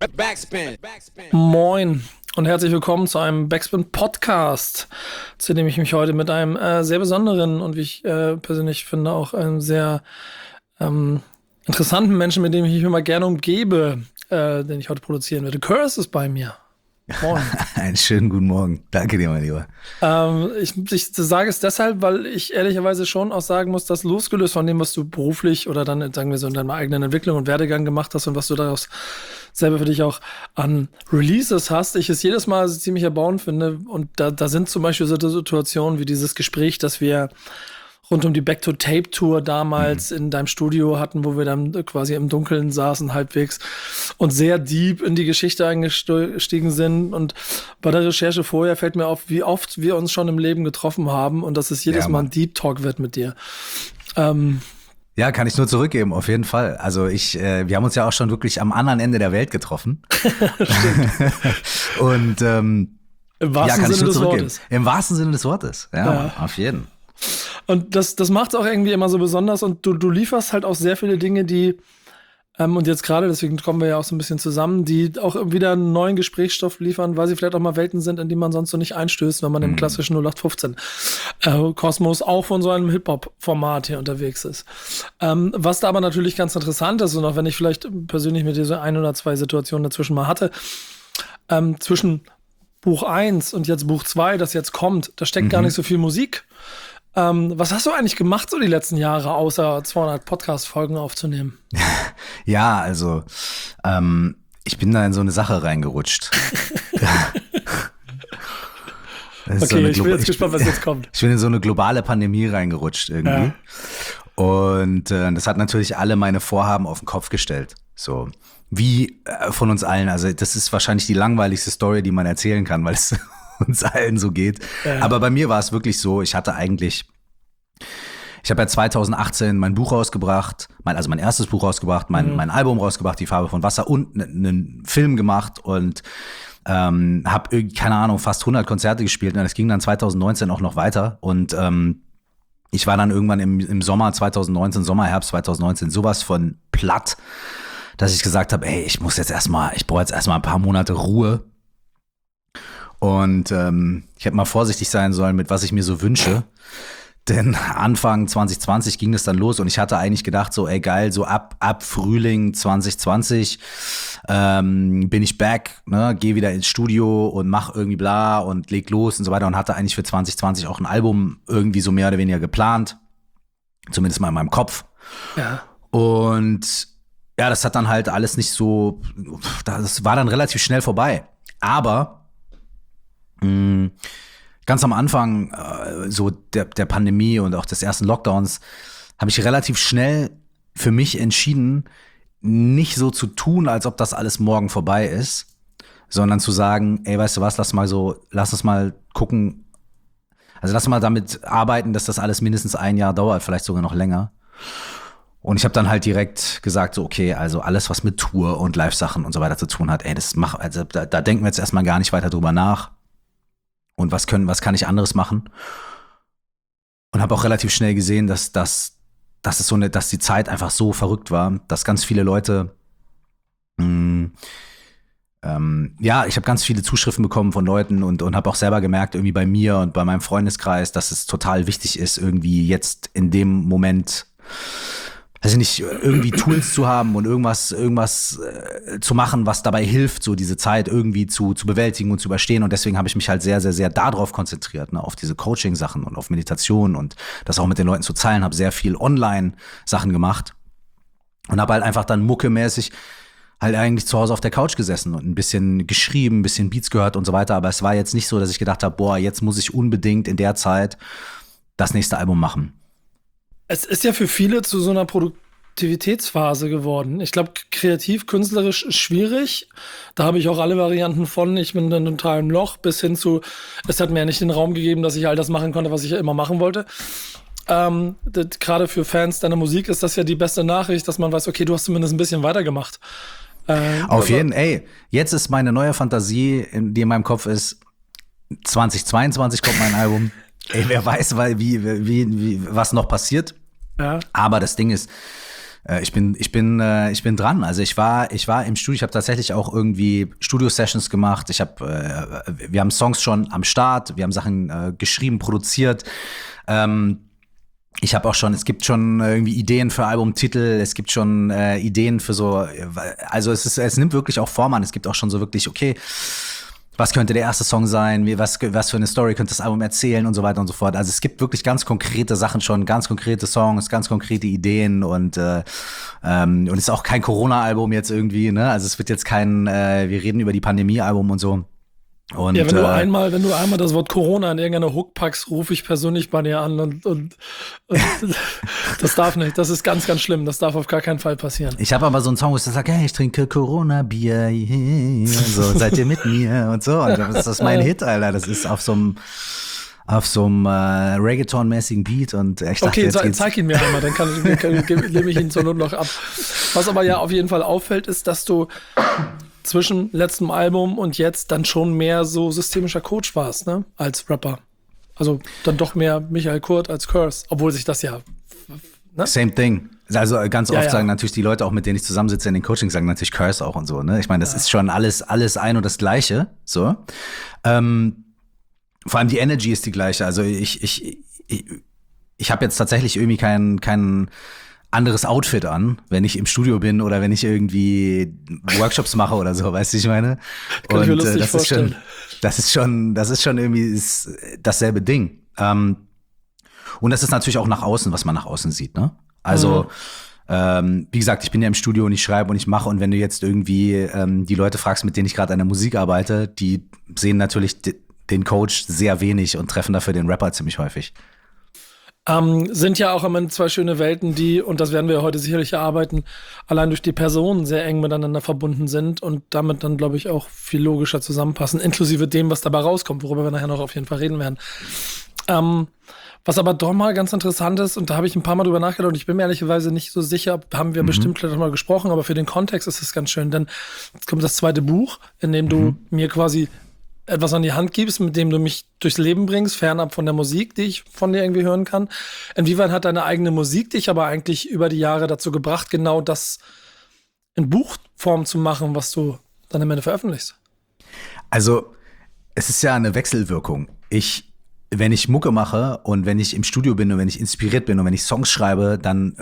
Backspin. Moin und herzlich willkommen zu einem Backspin Podcast, zu dem ich mich heute mit einem sehr besonderen und wie ich persönlich finde auch einem sehr interessanten Menschen, mit dem ich mich immer gerne umgebe, den ich heute produzieren werde. Curse ist bei mir. Moin. Einen schönen guten Morgen. Danke dir, mein Lieber. Ich sage es deshalb, weil ich ehrlicherweise schon auch sagen muss, dass losgelöst von dem, was du beruflich oder dann, sagen wir so, in deiner eigenen Entwicklung und Werdegang gemacht hast und was du daraus selber für dich auch an Releases hast, ich es jedes Mal ziemlich erbauend finde. Und da sind zum Beispiel so Situationen wie dieses Gespräch, das wir rund um die Back-to-Tape-Tour damals in deinem Studio hatten, wo wir dann quasi im Dunkeln saßen halbwegs und sehr deep in die Geschichte eingestiegen sind. Und bei der Recherche vorher fällt mir auf, wie oft wir uns schon im Leben getroffen haben und dass es jedes Mal ein Deep Talk wird mit dir. Ja, kann ich nur zurückgeben, auf jeden Fall. Also wir haben uns ja auch schon wirklich am anderen Ende der Welt getroffen. Und im wahrsten Sinne des Wortes. Im wahrsten Sinne des Wortes, ja. Auf jeden Fall. Und das macht es auch irgendwie immer so besonders und du lieferst halt auch sehr viele Dinge, die, und jetzt gerade, deswegen kommen wir ja auch so ein bisschen zusammen, die auch wieder einen neuen Gesprächsstoff liefern, weil sie vielleicht auch mal Welten sind, in die man sonst so nicht einstößt, wenn man im klassischen 0815 Kosmos auch von so einem Hip-Hop-Format hier unterwegs ist. Was da aber natürlich ganz interessant ist und auch wenn ich vielleicht persönlich mit dir so ein oder zwei Situationen dazwischen mal hatte, zwischen Buch 1 und jetzt Buch 2, das jetzt kommt, da steckt gar nicht so viel Musik. Was hast du eigentlich gemacht so die letzten Jahre, außer 200 Podcast-Folgen aufzunehmen? Ja, also ich bin da in so eine Sache reingerutscht. Okay, ich bin jetzt gespannt, was jetzt kommt. Ich bin in so eine globale Pandemie reingerutscht irgendwie. Ja. Und das hat natürlich alle meine Vorhaben auf den Kopf gestellt. So wie von uns allen. Also das ist wahrscheinlich die langweiligste Story, die man erzählen kann, weil es uns allen so geht. Ja. Aber bei mir war es wirklich so, ich habe ja 2018 mein Buch rausgebracht, mein erstes Buch rausgebracht, mein Album rausgebracht, Die Farbe von Wasser und einen Film gemacht und habe, keine Ahnung, fast 100 Konzerte gespielt und es ging dann 2019 auch noch weiter und ich war dann irgendwann im Sommer 2019, Sommerherbst 2019 sowas von platt, dass ich gesagt habe, ey, ich brauche jetzt erstmal ein paar Monate Ruhe. Und ich hätte mal vorsichtig sein sollen, mit was ich mir so wünsche. Denn Anfang 2020 ging das dann los und ich hatte eigentlich gedacht, so ey geil, so ab Frühling 2020 bin ich back, ne, geh wieder ins Studio und mach irgendwie bla und leg los und so weiter und hatte eigentlich für 2020 auch ein Album irgendwie so mehr oder weniger geplant. Zumindest mal in meinem Kopf. Ja. Und ja, das hat dann halt alles nicht so, das war dann relativ schnell vorbei. Aber ganz am Anfang so der Pandemie und auch des ersten Lockdowns habe ich relativ schnell für mich entschieden, nicht so zu tun, als ob das alles morgen vorbei ist, sondern zu sagen, ey, weißt du was, lass uns mal gucken, also lass mal damit arbeiten, dass das alles mindestens ein Jahr dauert, vielleicht sogar noch länger. Und ich habe dann halt direkt gesagt, so okay, also alles, was mit Tour und Live-Sachen und so weiter zu tun hat, ey, da denken wir jetzt erstmal gar nicht weiter drüber nach. Und was kann ich anderes machen? Und habe auch relativ schnell gesehen, dass die Zeit einfach so verrückt war, dass ganz viele Leute, ich habe ganz viele Zuschriften bekommen von Leuten und habe auch selber gemerkt, irgendwie bei mir und bei meinem Freundeskreis, dass es total wichtig ist, irgendwie jetzt in dem Moment, also nicht irgendwie Tools zu haben und irgendwas zu machen, was dabei hilft, so diese Zeit irgendwie zu bewältigen und zu überstehen. Und deswegen habe ich mich halt sehr, sehr, sehr darauf konzentriert, ne, auf diese Coaching-Sachen und auf Meditation und das auch mit den Leuten zu teilen. Habe sehr viel Online-Sachen gemacht und habe halt einfach dann muckemäßig halt eigentlich zu Hause auf der Couch gesessen und ein bisschen geschrieben, ein bisschen Beats gehört und so weiter. Aber es war jetzt nicht so, dass ich gedacht habe, boah, jetzt muss ich unbedingt in der Zeit das nächste Album machen. Es ist ja für viele zu so einer Produktivitätsphase geworden. Ich glaube, kreativ, künstlerisch ist schwierig. Da habe ich auch alle Varianten von, ich bin dann total im Loch, bis hin zu, es hat mir ja nicht den Raum gegeben, dass ich all das machen konnte, was ich ja immer machen wollte. Gerade für Fans deiner Musik ist das ja die beste Nachricht, dass man weiß, okay, du hast zumindest ein bisschen weitergemacht. Auf jeden Fall, ey, jetzt ist meine neue Fantasie, die in meinem Kopf ist, 2022 kommt mein Album. Ey, wer weiß, was noch passiert. Ja. Aber das Ding ist, Ich bin dran. Also ich war im Studio. Ich habe tatsächlich auch irgendwie Studio-Sessions gemacht. Wir haben Songs schon am Start. Wir haben Sachen geschrieben, produziert. Es gibt schon irgendwie Ideen für Albumtitel. Es gibt schon Ideen für so. Also es nimmt wirklich auch Form an. Es gibt auch schon so wirklich, okay, was könnte der erste Song sein, was für eine Story könnte das Album erzählen und so weiter und so fort. Also es gibt wirklich ganz konkrete Sachen schon, ganz konkrete Songs, ganz konkrete Ideen und es ist auch kein Corona-Album jetzt irgendwie, ne? Also es wird jetzt kein, wir reden über die Pandemie-Album und so. Und, ja, wenn du einmal das Wort Corona in irgendeiner Hook packst, rufe ich persönlich bei dir an und das darf nicht. Das ist ganz, ganz schlimm. Das darf auf gar keinen Fall passieren. Ich habe aber so einen Song, wo ich sage, hey, ich trinke Corona-Bier, so seid ihr mit mir und so. Und das ist mein Hit, Alter. Das ist auf so einem Reggaeton-mäßigen Beat und ich dachte, okay, zeig ihn mir einmal, dann nehme ich ihn zur Not noch ab. Was aber ja auf jeden Fall auffällt, ist, dass du zwischen letztem Album und jetzt dann schon mehr so systemischer Coach warst, ne, als Rapper. Also dann doch mehr Michael Kurt als Curse, obwohl sich das ja, ne? Same thing. Also ganz oft sagen natürlich die Leute auch, mit denen ich zusammensitze in den Coachings, sagen natürlich Curse auch und so, ne? Ich meine, das ist schon alles ein und das Gleiche, so. Vor allem die Energy ist die gleiche. Also ich habe jetzt tatsächlich irgendwie kein anderes Outfit an, wenn ich im Studio bin oder wenn ich irgendwie Workshops mache oder so, weißt du, ich meine? Kann ich mir lustig vorstellen. Das ist schon irgendwie dasselbe Ding. Und das ist natürlich auch nach außen, was man nach außen sieht, ne? Also, wie gesagt, ich bin ja im Studio und ich schreibe und ich mache und wenn du jetzt irgendwie die Leute fragst, mit denen ich gerade an der Musik arbeite, die sehen natürlich den Coach sehr wenig und treffen dafür den Rapper ziemlich häufig. Sind ja auch immer zwei schöne Welten, die, und das werden wir heute sicherlich erarbeiten, allein durch die Personen sehr eng miteinander verbunden sind und damit dann, glaube ich, auch viel logischer zusammenpassen, inklusive dem, was dabei rauskommt, worüber wir nachher noch auf jeden Fall reden werden. Was aber doch mal ganz interessant ist, und da habe ich ein paar Mal drüber nachgedacht und ich bin mir ehrlicherweise nicht so sicher, haben wir bestimmt vielleicht mal gesprochen, aber für den Kontext ist es ganz schön, denn jetzt kommt das zweite Buch, in dem du mir quasi etwas an die Hand gibst, mit dem du mich durchs Leben bringst, fernab von der Musik, die ich von dir irgendwie hören kann. Inwieweit hat deine eigene Musik dich aber eigentlich über die Jahre dazu gebracht, genau das in Buchform zu machen, was du dann am Ende veröffentlichst? Also, es ist ja eine Wechselwirkung. Wenn ich Mucke mache und wenn ich im Studio bin und wenn ich inspiriert bin und wenn ich Songs schreibe, dann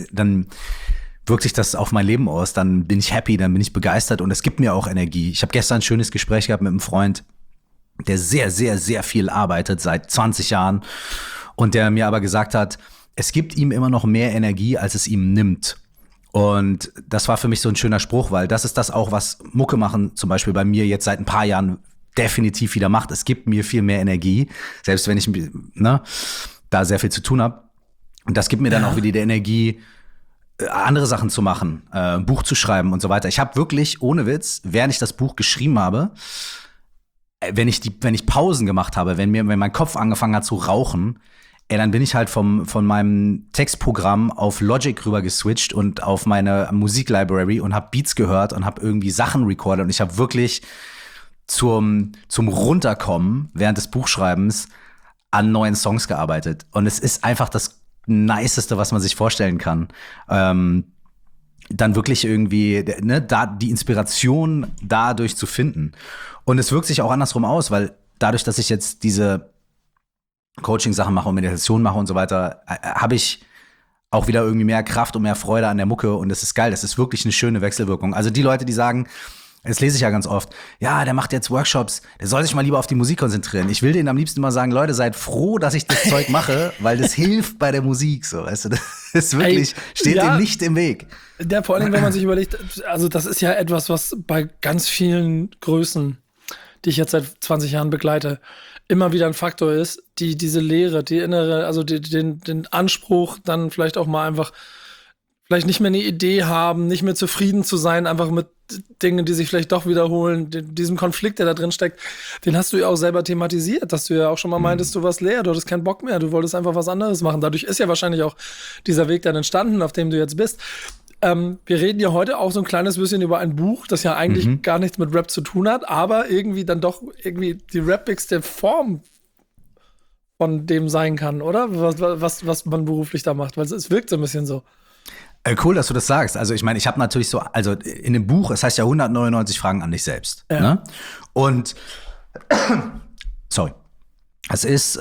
wirkt sich das auf mein Leben aus, dann bin ich happy, dann bin ich begeistert und es gibt mir auch Energie. Ich habe gestern ein schönes Gespräch gehabt mit einem Freund, der sehr, sehr, sehr viel arbeitet, seit 20 Jahren und der mir aber gesagt hat, es gibt ihm immer noch mehr Energie, als es ihm nimmt. Und das war für mich so ein schöner Spruch, weil das ist das auch, was Mucke machen zum Beispiel bei mir jetzt seit ein paar Jahren definitiv wieder macht. Es gibt mir viel mehr Energie, selbst wenn ich da sehr viel zu tun habe. Und das gibt mir dann auch wieder die Energie, andere Sachen zu machen, ein Buch zu schreiben und so weiter. Ich habe wirklich, ohne Witz, während ich das Buch geschrieben habe, wenn ich Pausen gemacht habe, wenn mein Kopf angefangen hat zu rauchen, dann bin ich halt von meinem Textprogramm auf Logic rüber geswitcht und auf meine Musiklibrary und habe Beats gehört und habe irgendwie Sachen recorded und ich habe wirklich zum Runterkommen während des Buchschreibens an neuen Songs gearbeitet. Und es ist einfach das Niceste, was man sich vorstellen kann. Dann wirklich irgendwie, ne, da die Inspiration dadurch zu finden. Und es wirkt sich auch andersrum aus, weil dadurch, dass ich jetzt diese Coaching-Sachen mache und Meditation mache und so weiter, habe ich auch wieder irgendwie mehr Kraft und mehr Freude an der Mucke und das ist geil. Das ist wirklich eine schöne Wechselwirkung. Also die Leute, die sagen, das lese ich ja ganz oft, ja, der macht jetzt Workshops, der soll sich mal lieber auf die Musik konzentrieren. Ich will denen am liebsten mal sagen, Leute, seid froh, dass ich das Zeug mache, weil das hilft bei der Musik, so, weißt du, das ist wirklich, steht dem nicht im Weg. Ja, vor allem, wenn man sich überlegt, also das ist ja etwas, was bei ganz vielen Größen, die ich jetzt seit 20 Jahren begleite, immer wieder ein Faktor ist, diese Lehre, die innere, also den Anspruch, dann vielleicht auch mal einfach vielleicht nicht mehr eine Idee haben, nicht mehr zufrieden zu sein, einfach mit Dingen, die sich vielleicht doch wiederholen, diesem Konflikt, der da drin steckt, den hast du ja auch selber thematisiert, dass du ja auch schon mal meintest, du warst leer, du hattest keinen Bock mehr, du wolltest einfach was anderes machen. Dadurch ist ja wahrscheinlich auch dieser Weg dann entstanden, auf dem du jetzt bist. Wir reden ja heute auch so ein kleines bisschen über ein Buch, das ja eigentlich gar nichts mit Rap zu tun hat, aber irgendwie dann doch irgendwie die rappigste Form von dem sein kann, oder? Was man beruflich da macht, weil es wirkt so ein bisschen so. Cool, dass du das sagst. Also ich meine, ich habe natürlich so, also in dem Buch, es heißt ja 199 Fragen an dich selbst. Ja. Ne? Und sorry. Das ist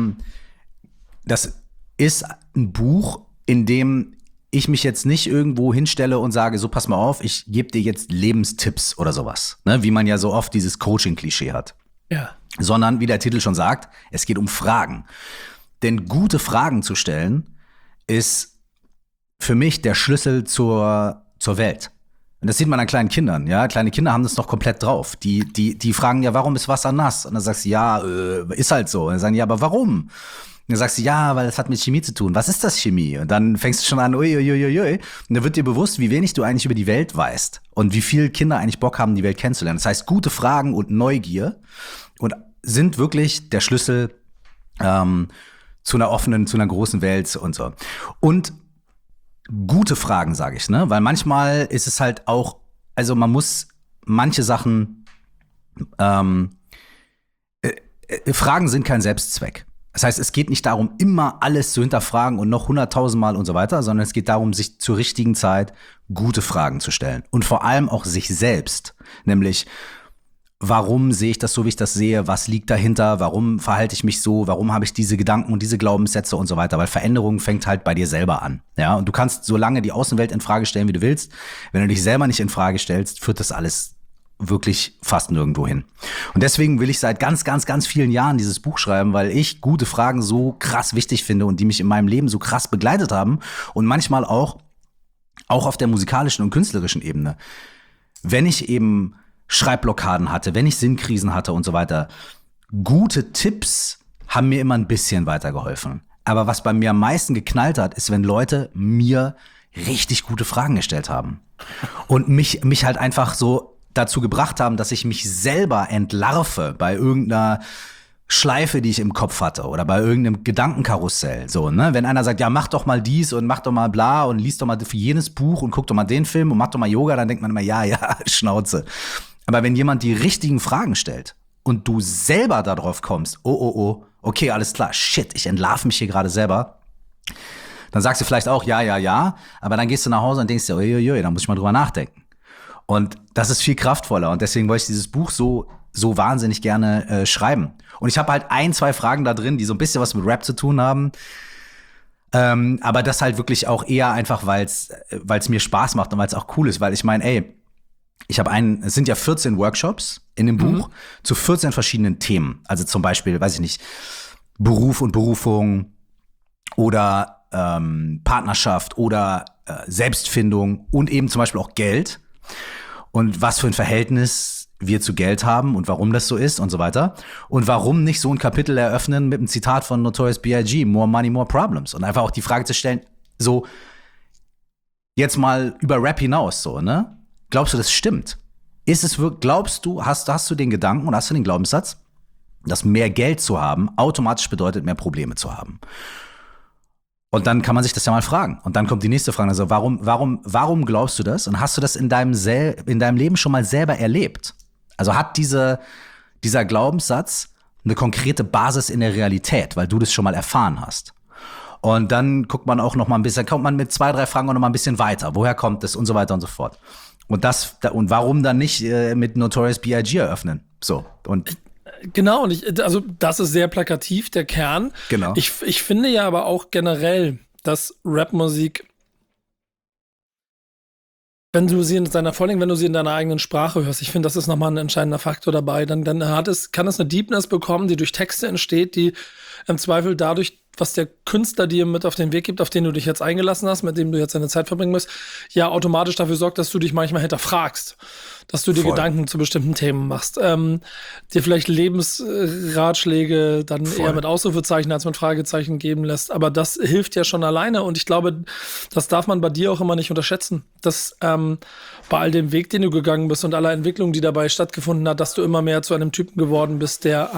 ein Buch, in dem ich mich jetzt nicht irgendwo hinstelle und sage, so pass mal auf, ich gebe dir jetzt Lebenstipps oder sowas, ne? Wie man ja so oft dieses Coaching-Klischee hat. Ja. Sondern, wie der Titel schon sagt, es geht um Fragen. Denn gute Fragen zu stellen, ist für mich der Schlüssel zur Welt. Und das sieht man an kleinen Kindern, ja. Kleine Kinder haben das noch komplett drauf. Die fragen ja, warum ist Wasser nass? Und dann sagst du, ja, ist halt so. Und dann sagen die, ja, aber warum? Und dann sagst du, ja, weil das hat mit Chemie zu tun. Was ist das Chemie? Und dann fängst du schon an, uiuiuiui. Und dann wird dir bewusst, wie wenig du eigentlich über die Welt weißt. Und wie viel Kinder eigentlich Bock haben, die Welt kennenzulernen. Das heißt, gute Fragen und Neugier und sind wirklich der Schlüssel zu einer offenen, zu einer großen Welt und so. Und gute Fragen, sage ich, ne? Weil manchmal ist es halt auch, also man muss manche Sachen, Fragen sind kein Selbstzweck. Das heißt, es geht nicht darum, immer alles zu hinterfragen und noch 100.000 Mal und so weiter, sondern es geht darum, sich zur richtigen Zeit gute Fragen zu stellen. Und vor allem auch sich selbst. Nämlich, warum sehe ich das so, wie ich das sehe? Was liegt dahinter? Warum verhalte ich mich so? Warum habe ich diese Gedanken und diese Glaubenssätze und so weiter? Weil Veränderung fängt halt bei dir selber an. Ja, und du kannst so lange die Außenwelt in Frage stellen, wie du willst. Wenn du dich selber nicht in Frage stellst, führt das alles wirklich fast nirgendwo hin. Und deswegen will ich seit ganz, ganz, ganz vielen Jahren dieses Buch schreiben, weil ich gute Fragen so krass wichtig finde und die mich in meinem Leben so krass begleitet haben und manchmal auch auf der musikalischen und künstlerischen Ebene. Wenn ich eben Schreibblockaden hatte, wenn ich Sinnkrisen hatte und so weiter, gute Tipps haben mir immer ein bisschen weitergeholfen. Aber was bei mir am meisten geknallt hat, ist, wenn Leute mir richtig gute Fragen gestellt haben und mich halt einfach so dazu gebracht haben, dass ich mich selber entlarve bei irgendeiner Schleife, die ich im Kopf hatte oder bei irgendeinem Gedankenkarussell. So, ne? Wenn einer sagt, ja, mach doch mal dies und mach doch mal bla und lies doch mal für jenes Buch und guck doch mal den Film und mach doch mal Yoga, dann denkt man immer, ja, Schnauze. Aber wenn jemand die richtigen Fragen stellt und du selber darauf kommst, oh, okay, alles klar, shit, ich entlarve mich hier gerade selber, dann sagst du vielleicht auch, ja, aber dann gehst du nach Hause und denkst dir, uiuiui, da muss ich mal drüber nachdenken. Und das ist viel kraftvoller und deswegen wollte ich dieses Buch so wahnsinnig gerne schreiben. Und ich habe halt 1-2 Fragen da drin, die so ein bisschen was mit Rap zu tun haben. Aber das halt wirklich auch eher einfach, weil es mir Spaß macht und weil es auch cool ist. Weil ich meine, es sind ja 14 Workshops in dem Buch zu 14 verschiedenen Themen. Also zum Beispiel, weiß ich nicht, Beruf und Berufung oder Partnerschaft oder Selbstfindung und eben zum Beispiel auch Geld. Und was für ein Verhältnis wir zu Geld haben und warum das so ist und so weiter. Und warum nicht so ein Kapitel eröffnen mit einem Zitat von Notorious B.I.G., More Money, More Problems. Und einfach auch die Frage zu stellen, so jetzt mal über Rap hinaus, so, ne? Glaubst du, das stimmt? Ist es wirklich, glaubst du, hast du den Gedanken und hast du den Glaubenssatz, dass mehr Geld zu haben automatisch bedeutet, mehr Probleme zu haben? Und dann kann man sich das ja mal fragen. Und dann kommt die nächste Frage. Also warum glaubst du das? Und hast du das in deinem Leben schon mal selber erlebt? Also hat dieser Glaubenssatz eine konkrete Basis in der Realität, weil du das schon mal erfahren hast? Und dann kommt man mit 2-3 Fragen auch noch mal ein bisschen weiter. Woher kommt das? Und so weiter und so fort. Und warum dann nicht mit Notorious B.I.G. eröffnen? So. Und genau, also das ist sehr plakativ, der Kern. Genau. Ich finde ja aber auch generell, dass Rapmusik, wenn du sie in deiner eigenen Sprache hörst, ich finde, das ist nochmal ein entscheidender Faktor dabei, dann kann es eine Deepness bekommen, die durch Texte entsteht, die im Zweifel dadurch, was der Künstler dir mit auf den Weg gibt, auf den du dich jetzt eingelassen hast, mit dem du jetzt deine Zeit verbringen musst, ja automatisch dafür sorgt, dass du dich manchmal hinterfragst, dass du dir Gedanken zu bestimmten Themen machst, dir vielleicht Lebensratschläge dann eher mit Ausrufezeichen als mit Fragezeichen geben lässt, aber das hilft ja schon alleine und ich glaube, das darf man bei dir auch immer nicht unterschätzen, dass bei all dem Weg, den du gegangen bist und aller Entwicklung, die dabei stattgefunden hat, dass du immer mehr zu einem Typen geworden bist, der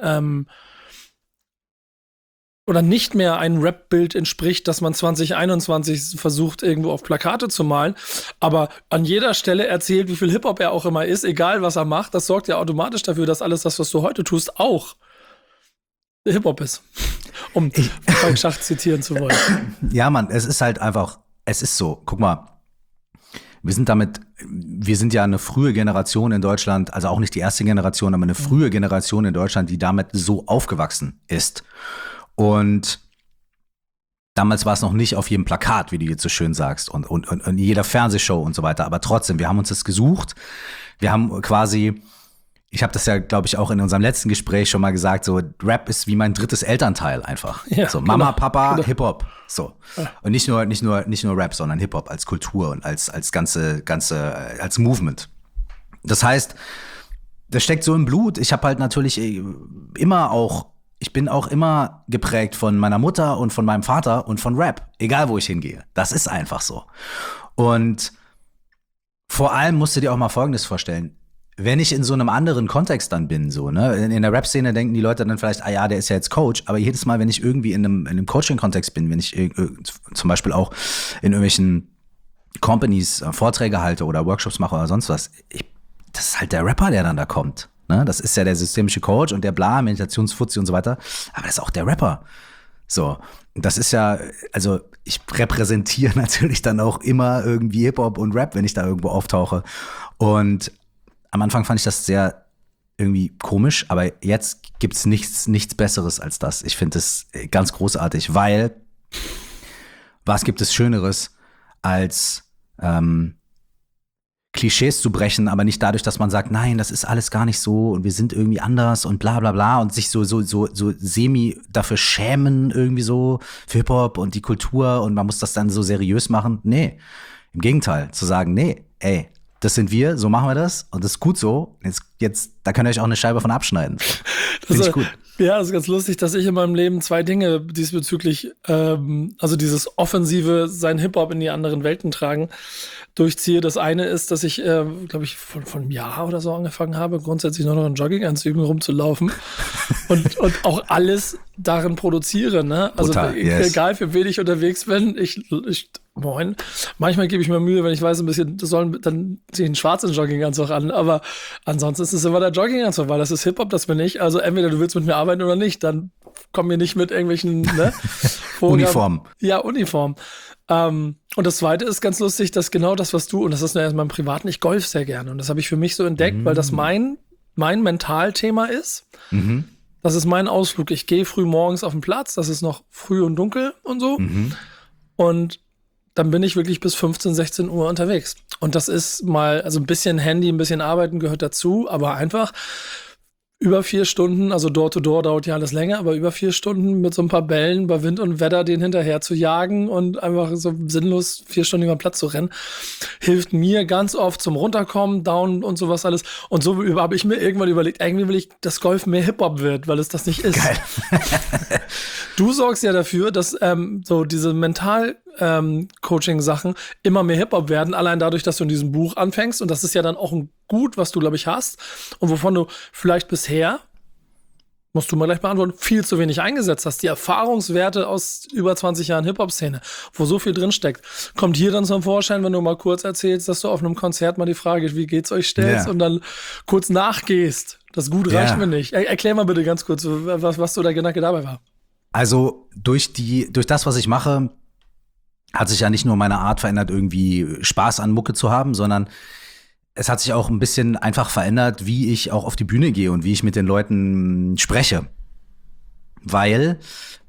oder nicht mehr ein Rap-Bild entspricht, das man 2021 versucht, irgendwo auf Plakate zu malen, aber an jeder Stelle erzählt, wie viel Hip-Hop er auch immer ist, egal was er macht, das sorgt ja automatisch dafür, dass alles das, was du heute tust, auch Hip-Hop ist. Um Frank Schacht zitieren zu wollen. Ja, Mann, es ist halt einfach, es ist so, guck mal, wir sind ja eine frühe Generation in Deutschland, also auch nicht die erste Generation, aber eine frühe Generation in Deutschland, die damit so aufgewachsen ist. Und damals war es noch nicht auf jedem Plakat, wie du jetzt so schön sagst, und in jeder Fernsehshow und so weiter. Aber trotzdem, wir haben uns das gesucht. Wir haben quasi, ich habe das ja, glaube ich, auch in unserem letzten Gespräch schon mal gesagt, so Rap ist wie mein drittes Elternteil einfach. Ja, so Mama, Papa, Hip-Hop. So. Und nicht nur Rap, sondern Hip-Hop als Kultur und als ganze, als Movement. Das heißt, das steckt so im Blut. Ich habe halt natürlich ich bin auch immer geprägt von meiner Mutter und von meinem Vater und von Rap, egal wo ich hingehe. Das ist einfach so. Und vor allem musst du dir auch mal Folgendes vorstellen. Wenn ich in so einem anderen Kontext dann bin, so, ne, in der Rap-Szene denken die Leute dann vielleicht, ah ja, der ist ja jetzt Coach, aber jedes Mal, wenn ich irgendwie in einem Coaching-Kontext bin, wenn ich zum Beispiel auch in irgendwelchen Companies Vorträge halte oder Workshops mache oder sonst was, das ist halt der Rapper, der dann da kommt. Ne? Das ist ja der systemische Coach und der bla, Meditationsfuzzi und so weiter, aber das ist auch der Rapper. So, das ist ja, also ich repräsentiere natürlich dann auch immer irgendwie Hip-Hop und Rap, wenn ich da irgendwo auftauche. Und am Anfang fand ich das sehr irgendwie komisch, aber jetzt gibt's nichts Besseres als das. Ich finde es ganz großartig, weil was gibt es Schöneres als Klischees zu brechen, aber nicht dadurch, dass man sagt, nein, das ist alles gar nicht so und wir sind irgendwie anders und bla bla bla und sich so semi dafür schämen irgendwie so für Hip-Hop und die Kultur und man muss das dann so seriös machen. Nee, im Gegenteil, zu sagen, nee, ey, das sind wir, so machen wir das und das ist gut so. Jetzt da könnt ihr euch auch eine Scheibe von abschneiden. Finde ich gut. Ja, das ist ganz lustig, dass ich in meinem Leben 2 Dinge diesbezüglich, also dieses offensive, sein Hip-Hop in die anderen Welten tragen, durchziehe. Das eine ist, dass ich, glaube ich, von einem Jahr oder so angefangen habe, grundsätzlich nur noch in Jogginganzügen rumzulaufen und auch alles darin produziere. Ne? Also egal, für wen ich unterwegs bin, moin. Manchmal gebe ich mir Mühe, wenn ich weiß, ein bisschen, dann ziehe ich einen schwarzen Jogginganzug an, aber ansonsten ist es immer der Jogginganzug, weil das ist Hip-Hop, das bin ich. Also entweder du willst mit mir arbeiten oder nicht, dann komm mir nicht mit irgendwelchen Uniformen. Ja, Uniform. Und das Zweite ist ganz lustig, dass genau das, was du, und das ist ja erstmal im Privaten, ich golf sehr gerne. Und das habe ich für mich so entdeckt, weil das mein Mentalthema ist. Mhm. Das ist mein Ausflug. Ich gehe früh morgens auf den Platz, das ist noch früh und dunkel und so. Mhm. Und dann bin ich wirklich bis 15, 16 Uhr unterwegs. Und das ist mal, also ein bisschen Handy, ein bisschen Arbeiten gehört dazu, aber einfach über 4 Stunden, also Door-to-Door dauert ja alles länger, aber über 4 Stunden mit so ein paar Bällen bei Wind und Wetter den hinterher zu jagen und einfach so sinnlos 4 Stunden über den Platz zu rennen, hilft mir ganz oft zum Runterkommen, Down und sowas alles. Und so habe ich mir irgendwann überlegt, irgendwie will ich, dass Golf mehr Hip-Hop wird, weil es das nicht ist. Geil. Du sorgst ja dafür, dass so diese Mental-Coaching-Sachen immer mehr Hip-Hop werden, allein dadurch, dass du in diesem Buch anfängst. Und das ist ja dann auch ein Gut, was du, glaube ich, hast. Und wovon du vielleicht bisher, musst du mal gleich beantworten, viel zu wenig eingesetzt hast. Die Erfahrungswerte aus über 20 Jahren Hip-Hop-Szene, wo so viel drinsteckt, kommt hier dann zum Vorschein, wenn du mal kurz erzählst, dass du auf einem Konzert mal die Frage, wie geht's euch, stellst und dann kurz nachgehst. Das Gut reicht mir nicht. Erklär mal bitte ganz kurz, was so der Gedanke dabei war. Also durch das, was ich mache, hat sich ja nicht nur meine Art verändert, irgendwie Spaß an Mucke zu haben, sondern es hat sich auch ein bisschen einfach verändert, wie ich auch auf die Bühne gehe und wie ich mit den Leuten spreche. Weil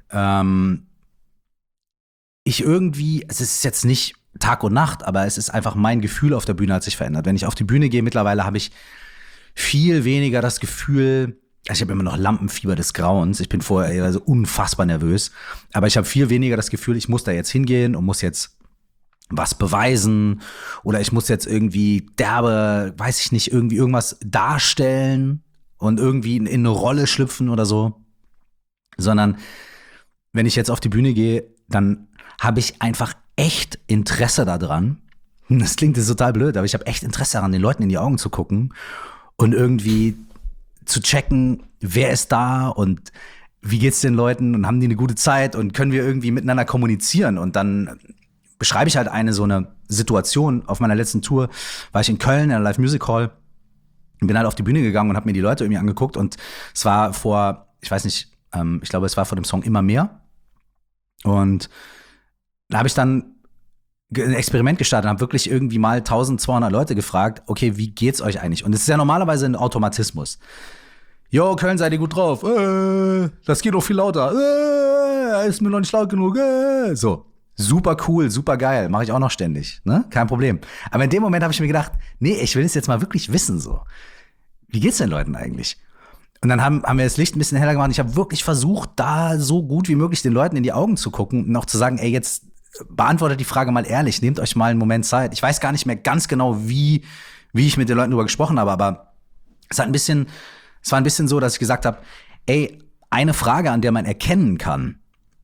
ich irgendwie, es ist jetzt nicht Tag und Nacht, aber es ist einfach mein Gefühl auf der Bühne hat sich verändert. Wenn ich auf die Bühne gehe, mittlerweile habe ich viel weniger das Gefühl, also ich habe immer noch Lampenfieber des Grauens. Ich bin vorher also unfassbar nervös. Aber ich habe viel weniger das Gefühl, ich muss da jetzt hingehen und muss jetzt was beweisen oder ich muss jetzt irgendwie derbe, weiß ich nicht, irgendwie irgendwas darstellen und irgendwie in eine Rolle schlüpfen oder so. Sondern wenn ich jetzt auf die Bühne gehe, dann habe ich einfach echt Interesse daran. Das klingt jetzt total blöd, aber ich habe echt Interesse daran, den Leuten in die Augen zu gucken und irgendwie zu checken, wer ist da und wie geht's den Leuten und haben die eine gute Zeit und können wir irgendwie miteinander kommunizieren. Und dann beschreibe ich halt so eine Situation. Auf meiner letzten Tour war ich in Köln in der Live Music Hall und bin halt auf die Bühne gegangen und habe mir die Leute irgendwie angeguckt und es war vor, ich weiß nicht, ich glaube, es war vor dem Song Immer mehr. Und da habe ich dann ein Experiment gestartet, haben wirklich irgendwie mal 1200 Leute gefragt, okay, wie geht's euch eigentlich? Und es ist ja normalerweise ein Automatismus. Jo, Köln, seid ihr gut drauf? Das geht doch viel lauter. Ist mir noch nicht laut genug. So, super cool, super geil, mache ich auch noch ständig, ne? Kein Problem. Aber in dem Moment habe ich mir gedacht, nee, ich will es jetzt mal wirklich wissen, so. Wie geht's den Leuten eigentlich? Und dann haben wir das Licht ein bisschen heller gemacht. Und ich habe wirklich versucht, da so gut wie möglich den Leuten in die Augen zu gucken und auch zu sagen, ey, jetzt beantwortet die Frage mal ehrlich, nehmt euch mal einen Moment Zeit. Ich weiß gar nicht mehr ganz genau, wie ich mit den Leuten darüber gesprochen habe, aber es war ein bisschen so, dass ich gesagt habe, ey, eine Frage, an der man erkennen kann,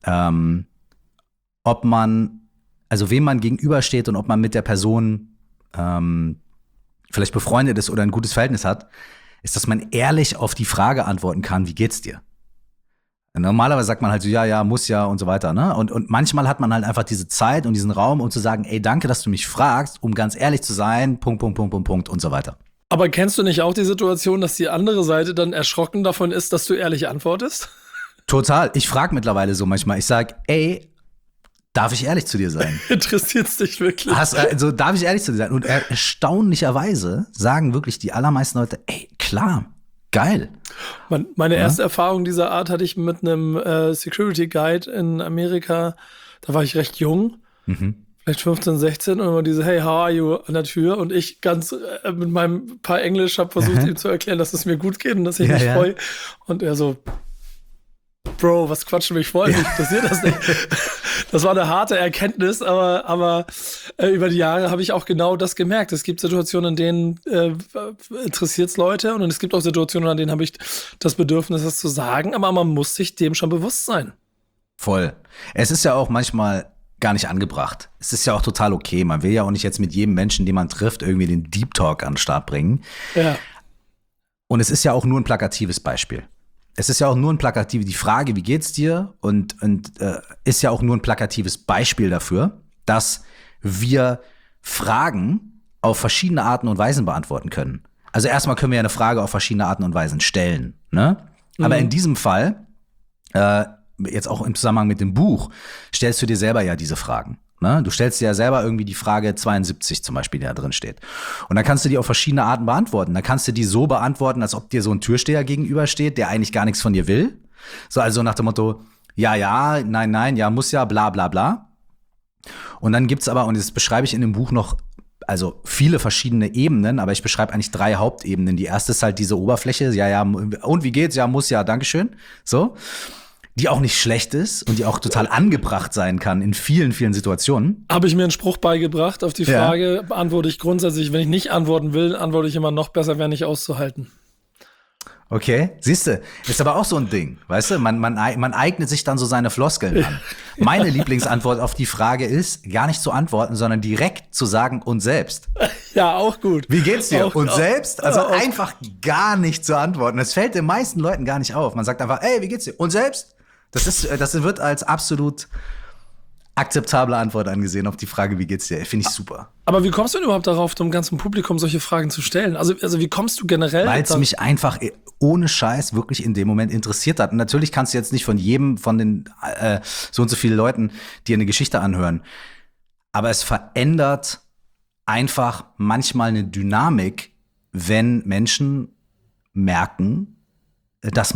ob man, also wem man gegenübersteht und ob man mit der Person vielleicht befreundet ist oder ein gutes Verhältnis hat, ist, dass man ehrlich auf die Frage antworten kann, wie geht's dir? Normalerweise sagt man halt so, ja, muss ja und so weiter, ne? Und manchmal hat man halt einfach diese Zeit und diesen Raum, um zu sagen, ey, danke, dass du mich fragst, um ganz ehrlich zu sein, Punkt und so weiter. Aber kennst du nicht auch die Situation, dass die andere Seite dann erschrocken davon ist, dass du ehrlich antwortest? Total. Ich frage mittlerweile so manchmal, ich sag, ey, darf ich ehrlich zu dir sein? Interessiert's dich wirklich? Also darf ich ehrlich zu dir sein? Und erstaunlicherweise sagen wirklich die allermeisten Leute, ey, klar, geil. Meine erste Erfahrung dieser Art hatte ich mit einem Security Guide in Amerika. Da war ich recht jung, vielleicht 15, 16 und immer diese Hey, how are you an der Tür und ich ganz mit meinem paar Englisch habe versucht ihm zu erklären, dass es mir gut geht und dass ich mich freue. Und er so, Bro, was quatschen mich voll? Mich interessiert das nicht. Das war eine harte Erkenntnis, aber über die Jahre habe ich auch genau das gemerkt. Es gibt Situationen, in denen interessiert es Leute und es gibt auch Situationen, an denen habe ich das Bedürfnis, das zu sagen, aber man muss sich dem schon bewusst sein. Voll. Es ist ja auch manchmal gar nicht angebracht. Es ist ja auch total okay. Man will ja auch nicht jetzt mit jedem Menschen, den man trifft, irgendwie den Deep Talk an den Start bringen. Ja. Und es ist ja auch nur ein plakatives Beispiel. Es ist ja auch nur ein plakatives, die Frage, wie geht's dir? Und ist ja auch nur ein plakatives Beispiel dafür, dass wir Fragen auf verschiedene Arten und Weisen beantworten können. Also erstmal können wir ja eine Frage auf verschiedene Arten und Weisen stellen, ne? Aber in diesem Fall, jetzt auch im Zusammenhang mit dem Buch, stellst du dir selber ja diese Fragen. Ne? Du stellst dir ja selber irgendwie die Frage 72 zum Beispiel, die da drin steht. Und dann kannst du die auf verschiedene Arten beantworten. Dann kannst du die so beantworten, als ob dir so ein Türsteher gegenübersteht, der eigentlich gar nichts von dir will. So, also nach dem Motto, ja, nein, ja, muss ja, bla, bla, bla. Und dann gibt's aber, und das beschreibe ich in dem Buch noch, also viele verschiedene Ebenen, aber ich beschreibe eigentlich 3 Hauptebenen. Die erste ist halt diese Oberfläche, ja, und wie geht's? Ja, muss ja, Dankeschön. So. Die auch nicht schlecht ist und die auch total angebracht sein kann in vielen, vielen Situationen. Habe ich mir einen Spruch beigebracht. Auf die Frage beantworte ich grundsätzlich, wenn ich nicht antworten will, antworte ich immer noch besser, wäre nicht auszuhalten. Okay, siehste, ist aber auch so ein Ding, weißt du, man eignet sich dann so seine Floskeln an. Meine Lieblingsantwort auf die Frage ist, gar nicht zu antworten, sondern direkt zu sagen, und selbst. Ja, auch gut. Wie geht's dir? Auch, und auch, selbst? Also auch. einfach gar nicht zu antworten. Das fällt den meisten Leuten gar nicht auf. Man sagt einfach, ey, wie geht's dir? Und selbst? Das wird als absolut akzeptable Antwort angesehen auf die Frage, wie geht's dir? Finde ich super. Aber wie kommst du denn überhaupt darauf, dem ganzen Publikum solche Fragen zu stellen? Also wie kommst du generell? Weil es mich einfach ohne Scheiß wirklich in dem Moment interessiert hat. Und natürlich kannst du jetzt nicht von jedem von den so und so vielen Leuten dir eine Geschichte anhören. Aber es verändert einfach manchmal eine Dynamik, wenn Menschen merken, dass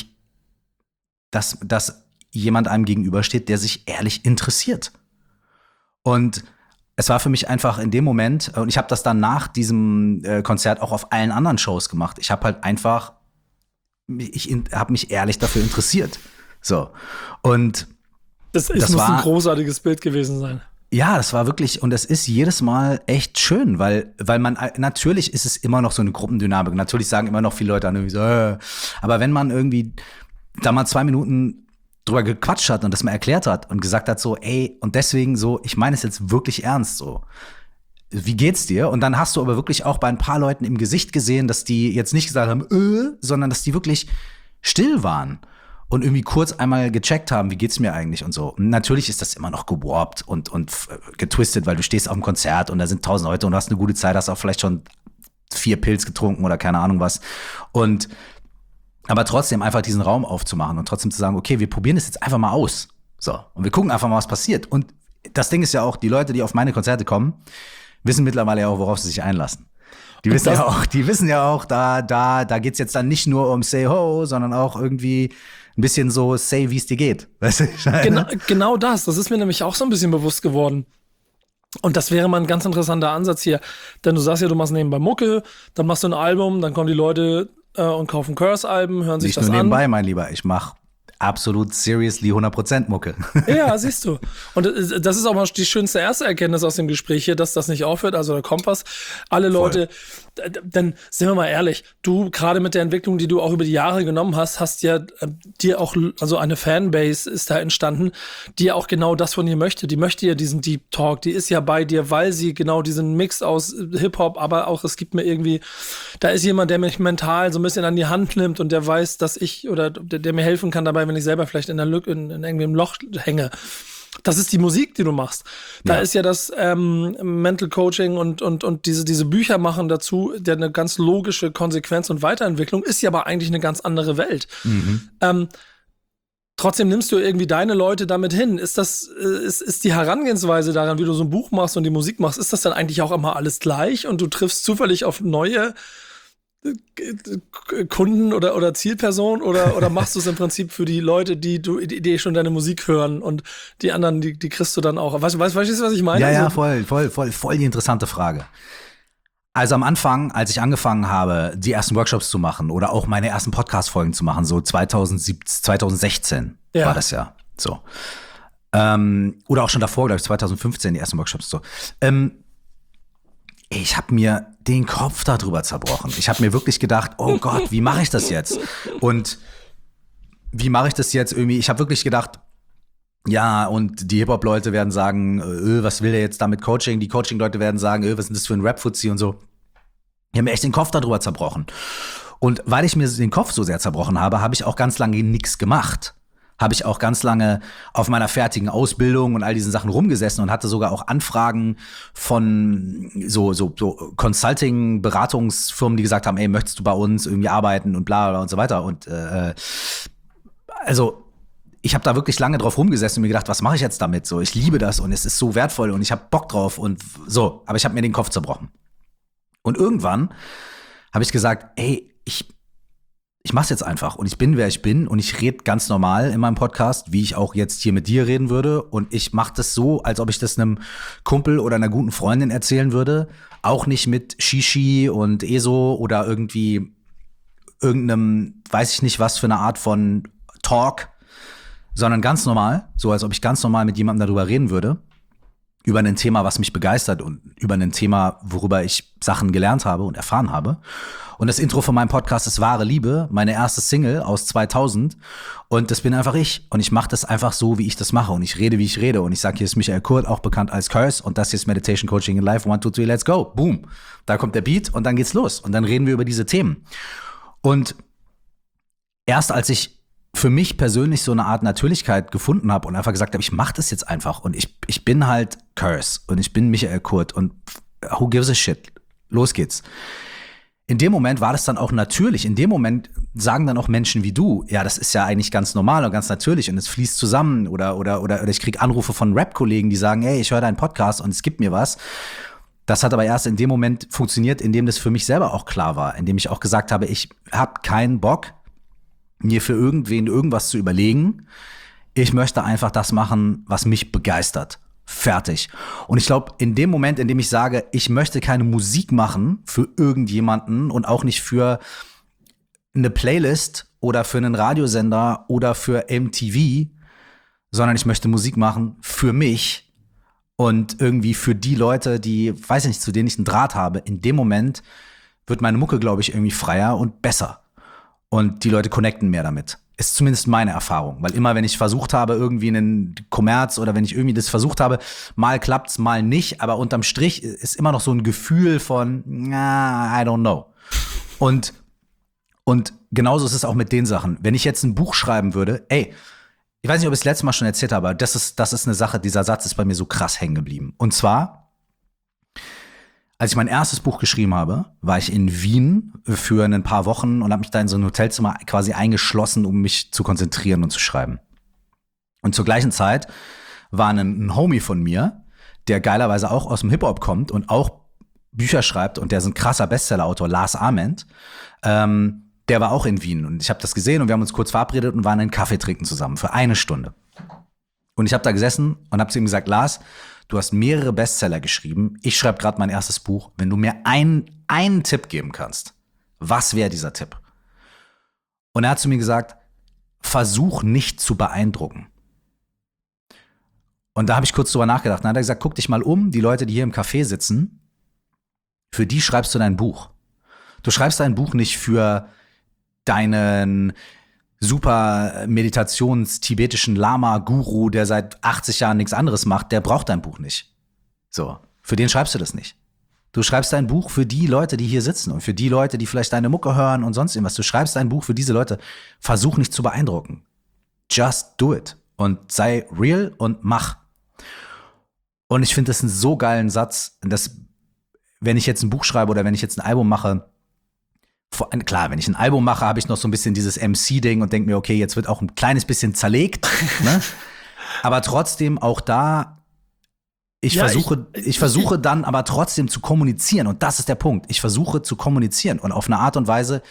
jemand einem gegenübersteht, der sich ehrlich interessiert. Und es war für mich einfach in dem Moment, und ich habe das dann nach diesem Konzert auch auf allen anderen Shows gemacht. Ich habe halt einfach, ich habe mich ehrlich dafür interessiert. So. Und das muss ein großartiges Bild gewesen sein. Ja, das war wirklich, und das ist jedes Mal echt schön, weil man, natürlich ist es immer noch so eine Gruppendynamik. Natürlich sagen immer noch viele Leute an irgendwie so, aber wenn man irgendwie da mal 2 Minuten drüber gequatscht hat und das mal erklärt hat und gesagt hat so, ey, und deswegen so, ich meine es jetzt wirklich ernst so. Wie geht's dir? Und dann hast du aber wirklich auch bei ein paar Leuten im Gesicht gesehen, dass die jetzt nicht gesagt haben, sondern dass die wirklich still waren und irgendwie kurz einmal gecheckt haben, wie geht's mir eigentlich und so. Und natürlich ist das immer noch gewarpt und getwistet, weil du stehst auf dem Konzert und da sind 1000 Leute und du hast eine gute Zeit, hast auch vielleicht schon 4 Pilz getrunken oder keine Ahnung was. Aber trotzdem einfach diesen Raum aufzumachen und trotzdem zu sagen, okay, wir probieren das jetzt einfach mal aus. So. Und wir gucken einfach mal, was passiert. Und das Ding ist ja auch, die Leute, die auf meine Konzerte kommen, wissen mittlerweile ja auch, worauf sie sich einlassen. Die wissen ja auch, da geht's jetzt dann nicht nur um Say Ho, sondern auch irgendwie ein bisschen so Say, wie es dir geht. Weißt du? Genau das ist mir nämlich auch so ein bisschen bewusst geworden. Und das wäre mal ein ganz interessanter Ansatz hier. Denn du sagst ja, du machst nebenbei Mucke, dann machst du ein Album, dann kommen die Leute und kaufen Curse-Alben, hören sich nicht das nur an. Nebenbei, mein Lieber, ich mach absolut seriously 100% Mucke. Ja, siehst du. Und das ist auch mal die schönste erste Erkenntnis aus dem Gespräch hier, dass das nicht aufhört, also der Kompass. Alle Leute, denn sind wir mal ehrlich, du gerade mit der Entwicklung, die du auch über die Jahre genommen hast ja dir auch, also eine Fanbase ist da entstanden, die ja auch genau das von dir möchte. Die möchte ja diesen Deep Talk, die ist ja bei dir, weil sie genau diesen Mix aus Hip-Hop, aber auch es gibt mir irgendwie, da ist jemand, der mich mental so ein bisschen an die Hand nimmt und der weiß, dass ich oder der mir helfen kann dabei, wenn ich selber vielleicht in der Lücke, in irgendwie im Loch hänge. Das ist die Musik, die du machst. Da ist ja das Mental Coaching und diese Bücher machen dazu, der eine ganz logische Konsequenz und Weiterentwicklung, ist ja aber eigentlich eine ganz andere Welt. Trotzdem nimmst du irgendwie deine Leute damit hin. Ist die Herangehensweise daran, wie du so ein Buch machst und die Musik machst, ist das dann eigentlich auch immer alles gleich und du triffst zufällig auf neue Kunden oder Zielpersonen oder machst du es im Prinzip für die Leute, die schon deine Musik hören und die anderen, die kriegst du dann auch. Weißt du, was ich meine? Ja, voll die interessante Frage. Also am Anfang, als ich angefangen habe, die ersten Workshops zu machen oder auch meine ersten Podcast-Folgen zu machen, so 2016 war das ja so. Oder auch schon davor, glaube ich, 2015 die ersten Workshops so. Ich habe mir den Kopf darüber zerbrochen. Ich habe mir wirklich gedacht, oh Gott, wie mache ich das jetzt? Und wie mache ich das jetzt irgendwie? Ich habe wirklich gedacht, ja, und die Hip-Hop-Leute werden sagen, was will der jetzt da mit Coaching? Die Coaching-Leute werden sagen, was ist denn das für ein Rap-Fuzzi und so. Ich habe mir echt den Kopf darüber zerbrochen. Und weil ich mir den Kopf so sehr zerbrochen habe, habe ich auch ganz lange nichts gemacht. Habe ich auch ganz lange auf meiner fertigen Ausbildung und all diesen Sachen rumgesessen und hatte sogar auch Anfragen von so Consulting-Beratungsfirmen, die gesagt haben, ey, möchtest du bei uns irgendwie arbeiten und bla bla und so weiter. Und also ich habe da wirklich lange drauf rumgesessen und mir gedacht, was mache ich jetzt damit? So, ich liebe das und es ist so wertvoll und ich habe Bock drauf und so. Aber ich habe mir den Kopf zerbrochen. Und irgendwann habe ich gesagt, ey, ich mach's jetzt einfach und ich bin, wer ich bin und ich rede ganz normal in meinem Podcast, wie ich auch jetzt hier mit dir reden würde und ich mache das so, als ob ich das einem Kumpel oder einer guten Freundin erzählen würde, auch nicht mit Shishi und ESO oder irgendwie irgendeinem, weiß ich nicht was für eine Art von Talk, sondern ganz normal, so als ob ich ganz normal mit jemandem darüber reden würde, über ein Thema, was mich begeistert und über ein Thema, worüber ich Sachen gelernt habe und erfahren habe. Und das Intro von meinem Podcast ist Wahre Liebe, meine erste Single aus 2000. Und das bin einfach ich. Und ich mache das einfach so, wie ich das mache. Und ich rede, wie ich rede. Und ich sage, hier ist Michael Kurt, auch bekannt als Curse. Und das hier ist Meditation Coaching in Life. 1, 2, 3, let's go. Boom. Da kommt der Beat und dann geht's los. Und dann reden wir über diese Themen. Und erst als ich für mich persönlich so eine Art Natürlichkeit gefunden habe und einfach gesagt habe, ich mache das jetzt einfach. Und ich bin halt Curse. Und ich bin Michael Kurt. Und who gives a shit? Los geht's. In dem Moment war das dann auch natürlich. In dem Moment sagen dann auch Menschen wie du, ja, das ist ja eigentlich ganz normal und ganz natürlich und es fließt zusammen. Oder ich krieg Anrufe von Rap-Kollegen, die sagen, hey, ich höre deinen Podcast und es gibt mir was. Das hat aber erst in dem Moment funktioniert, in dem das für mich selber auch klar war. In dem ich auch gesagt habe, ich habe keinen Bock, mir für irgendwen irgendwas zu überlegen. Ich möchte einfach das machen, was mich begeistert. Fertig. Und ich glaube, in dem Moment, in dem ich sage, ich möchte keine Musik machen für irgendjemanden und auch nicht für eine Playlist oder für einen Radiosender oder für MTV, sondern ich möchte Musik machen für mich und irgendwie für die Leute, die, weiß ich nicht, zu denen ich einen Draht habe. In dem Moment wird meine Mucke, glaube ich, irgendwie freier und besser. Und die Leute connecten mehr damit. Ist zumindest meine Erfahrung. Weil immer, wenn ich versucht habe, irgendwie einen Kommerz oder wenn ich irgendwie das versucht habe, mal klappt's, mal nicht. Aber unterm Strich ist immer noch so ein Gefühl von, I don't know. Und genauso ist es auch mit den Sachen. Wenn ich jetzt ein Buch schreiben würde, ey, ich weiß nicht, ob ich es letztes Mal schon erzählt habe, aber das ist eine Sache, dieser Satz ist bei mir so krass hängen geblieben. Und zwar, als ich mein erstes Buch geschrieben habe, war ich in Wien für ein paar Wochen und habe mich da in so ein Hotelzimmer quasi eingeschlossen, um mich zu konzentrieren und zu schreiben. Und zur gleichen Zeit war ein Homie von mir, der geilerweise auch aus dem Hip-Hop kommt und auch Bücher schreibt und der ist ein krasser Bestseller-Autor, Lars Ament. Der war auch in Wien und ich habe das gesehen und wir haben uns kurz verabredet und waren einen Kaffee trinken zusammen für 1 Stunde. Und ich habe da gesessen und habe zu ihm gesagt, Lars, du hast mehrere Bestseller geschrieben, ich schreibe gerade mein erstes Buch, wenn du mir einen Tipp geben kannst, was wäre dieser Tipp? Und er hat zu mir gesagt, versuch nicht zu beeindrucken. Und da habe ich kurz drüber nachgedacht. Dann hat er gesagt, guck dich mal um, die Leute, die hier im Café sitzen, für die schreibst du dein Buch. Du schreibst dein Buch nicht für deinen super meditations-tibetischen Lama-Guru, der seit 80 Jahren nichts anderes macht, der braucht dein Buch nicht. So, für den schreibst du das nicht. Du schreibst dein Buch für die Leute, die hier sitzen und für die Leute, die vielleicht deine Mucke hören und sonst irgendwas. Du schreibst dein Buch für diese Leute. Versuch nicht zu beeindrucken. Just do it. Und sei real und mach. Und ich finde das einen so geilen Satz, dass, wenn ich jetzt ein Buch schreibe oder wenn ich jetzt ein Album mache, klar, wenn ich ein Album mache, habe ich noch so ein bisschen dieses MC-Ding und denke mir, okay, jetzt wird auch ein kleines bisschen zerlegt. Ne? Aber trotzdem auch da, ich versuche dann aber trotzdem zu kommunizieren. Und das ist der Punkt. Ich versuche zu kommunizieren und auf eine Art und Weise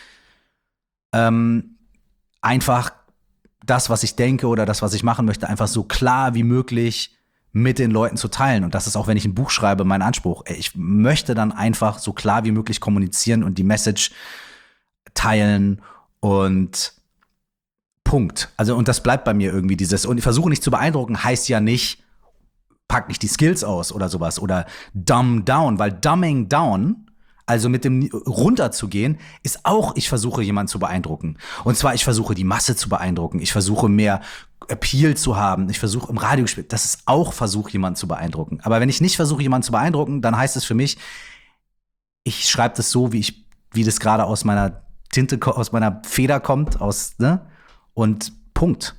einfach das, was ich denke oder das, was ich machen möchte, einfach so klar wie möglich mit den Leuten zu teilen. Und das ist auch, wenn ich ein Buch schreibe, mein Anspruch. Ich möchte dann einfach so klar wie möglich kommunizieren und die Message teilen und Punkt. Also, und das bleibt bei mir irgendwie dieses, und ich versuche nicht zu beeindrucken, heißt ja nicht, pack nicht die Skills aus oder sowas oder dumb down, weil dumbing down, also mit dem runterzugehen, ist auch, ich versuche jemanden zu beeindrucken. Und zwar, ich versuche die Masse zu beeindrucken. Ich versuche mehr Appeal zu haben. Ich versuche im Radio gespielt. Das ist auch Versuch, jemanden zu beeindrucken. Aber wenn ich nicht versuche, jemanden zu beeindrucken, dann heißt es für mich, ich schreibe das so, wie das gerade aus meiner Tinte, aus meiner Feder kommt, ne? Und Punkt.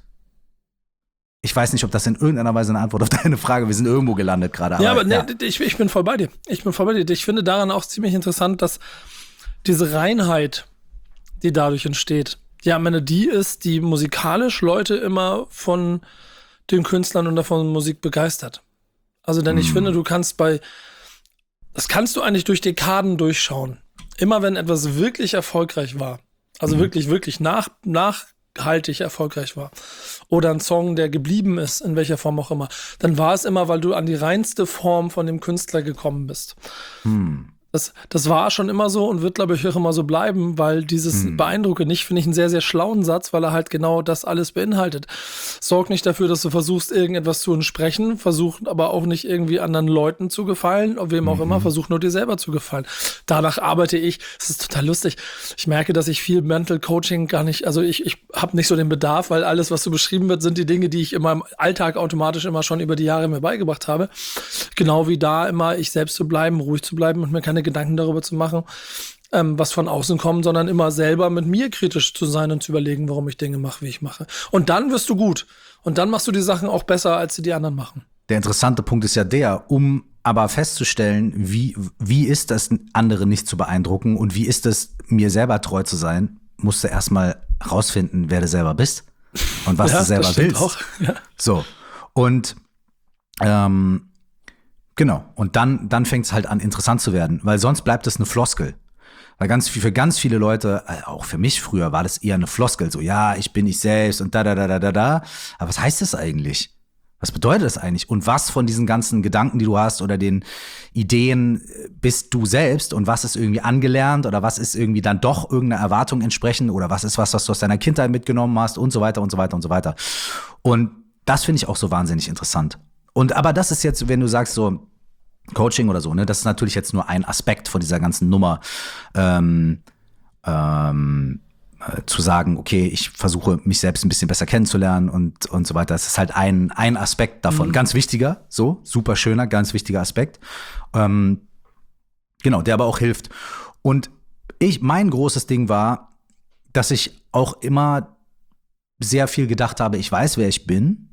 Ich weiß nicht, ob das in irgendeiner Weise eine Antwort auf deine Frage, wir sind irgendwo gelandet gerade. Ja, aber nee, ich bin voll bei dir. Ich finde daran auch ziemlich interessant, dass diese Reinheit, die dadurch entsteht, ja, am Ende die ist, die musikalisch Leute immer von den Künstlern und davon Musik begeistert. Also, denn ich finde, das kannst du eigentlich durch Dekaden durchschauen. Immer wenn etwas wirklich erfolgreich war, also wirklich nachhaltig erfolgreich war, oder ein Song, der geblieben ist, in welcher Form auch immer, dann war es immer, weil du an die reinste Form von dem Künstler gekommen bist. Das war schon immer so und wird, glaube ich, auch immer so bleiben, weil dieses Beeindrucke nicht, finde ich einen sehr, sehr schlauen Satz, weil er halt genau das alles beinhaltet. Sorg nicht dafür, dass du versuchst, irgendetwas zu entsprechen, versuch aber auch nicht irgendwie anderen Leuten zu gefallen, wem auch immer, versuch nur dir selber zu gefallen. Danach arbeite ich, es ist total lustig, ich merke, dass ich viel Mental Coaching gar nicht, also ich habe nicht so den Bedarf, weil alles, was so beschrieben wird, sind die Dinge, die ich in meinem Alltag automatisch immer schon über die Jahre mir beigebracht habe. Genau wie da immer ich selbst zu bleiben, ruhig zu bleiben und mir keine Gedanken darüber zu machen, was von außen kommt, sondern immer selber mit mir kritisch zu sein und zu überlegen, warum ich Dinge mache, wie ich mache. Und dann wirst du gut. Und dann machst du die Sachen auch besser, als sie die anderen machen. Der interessante Punkt ist ja der, um aber festzustellen, wie ist das, andere nicht zu beeindrucken und wie ist es, mir selber treu zu sein, musst du erstmal rausfinden, wer du selber bist und was du selber willst. Auch. Ja. So. Und genau. Und dann fängt es halt an, interessant zu werden, weil sonst bleibt es eine Floskel. Weil für ganz viele Leute, auch für mich früher, war das eher eine Floskel. So, ja, ich bin ich selbst und da. Aber was heißt das eigentlich? Was bedeutet das eigentlich? Und was von diesen ganzen Gedanken, die du hast oder den Ideen bist du selbst und was ist irgendwie angelernt oder was ist irgendwie dann doch irgendeiner Erwartung entsprechend oder was ist was du aus deiner Kindheit mitgenommen hast und so weiter und so weiter und so weiter. Und das finde ich auch so wahnsinnig interessant. Aber das ist jetzt, wenn du sagst so Coaching oder so, ne, das ist natürlich jetzt nur ein Aspekt von dieser ganzen Nummer, zu sagen, okay, ich versuche mich selbst ein bisschen besser kennenzulernen und so weiter. Das ist halt ein Aspekt davon. Ganz wichtiger, so, super schöner, ganz wichtiger Aspekt. Genau, der aber auch hilft. Und mein großes Ding war, dass ich auch immer sehr viel gedacht habe, ich weiß, wer ich bin,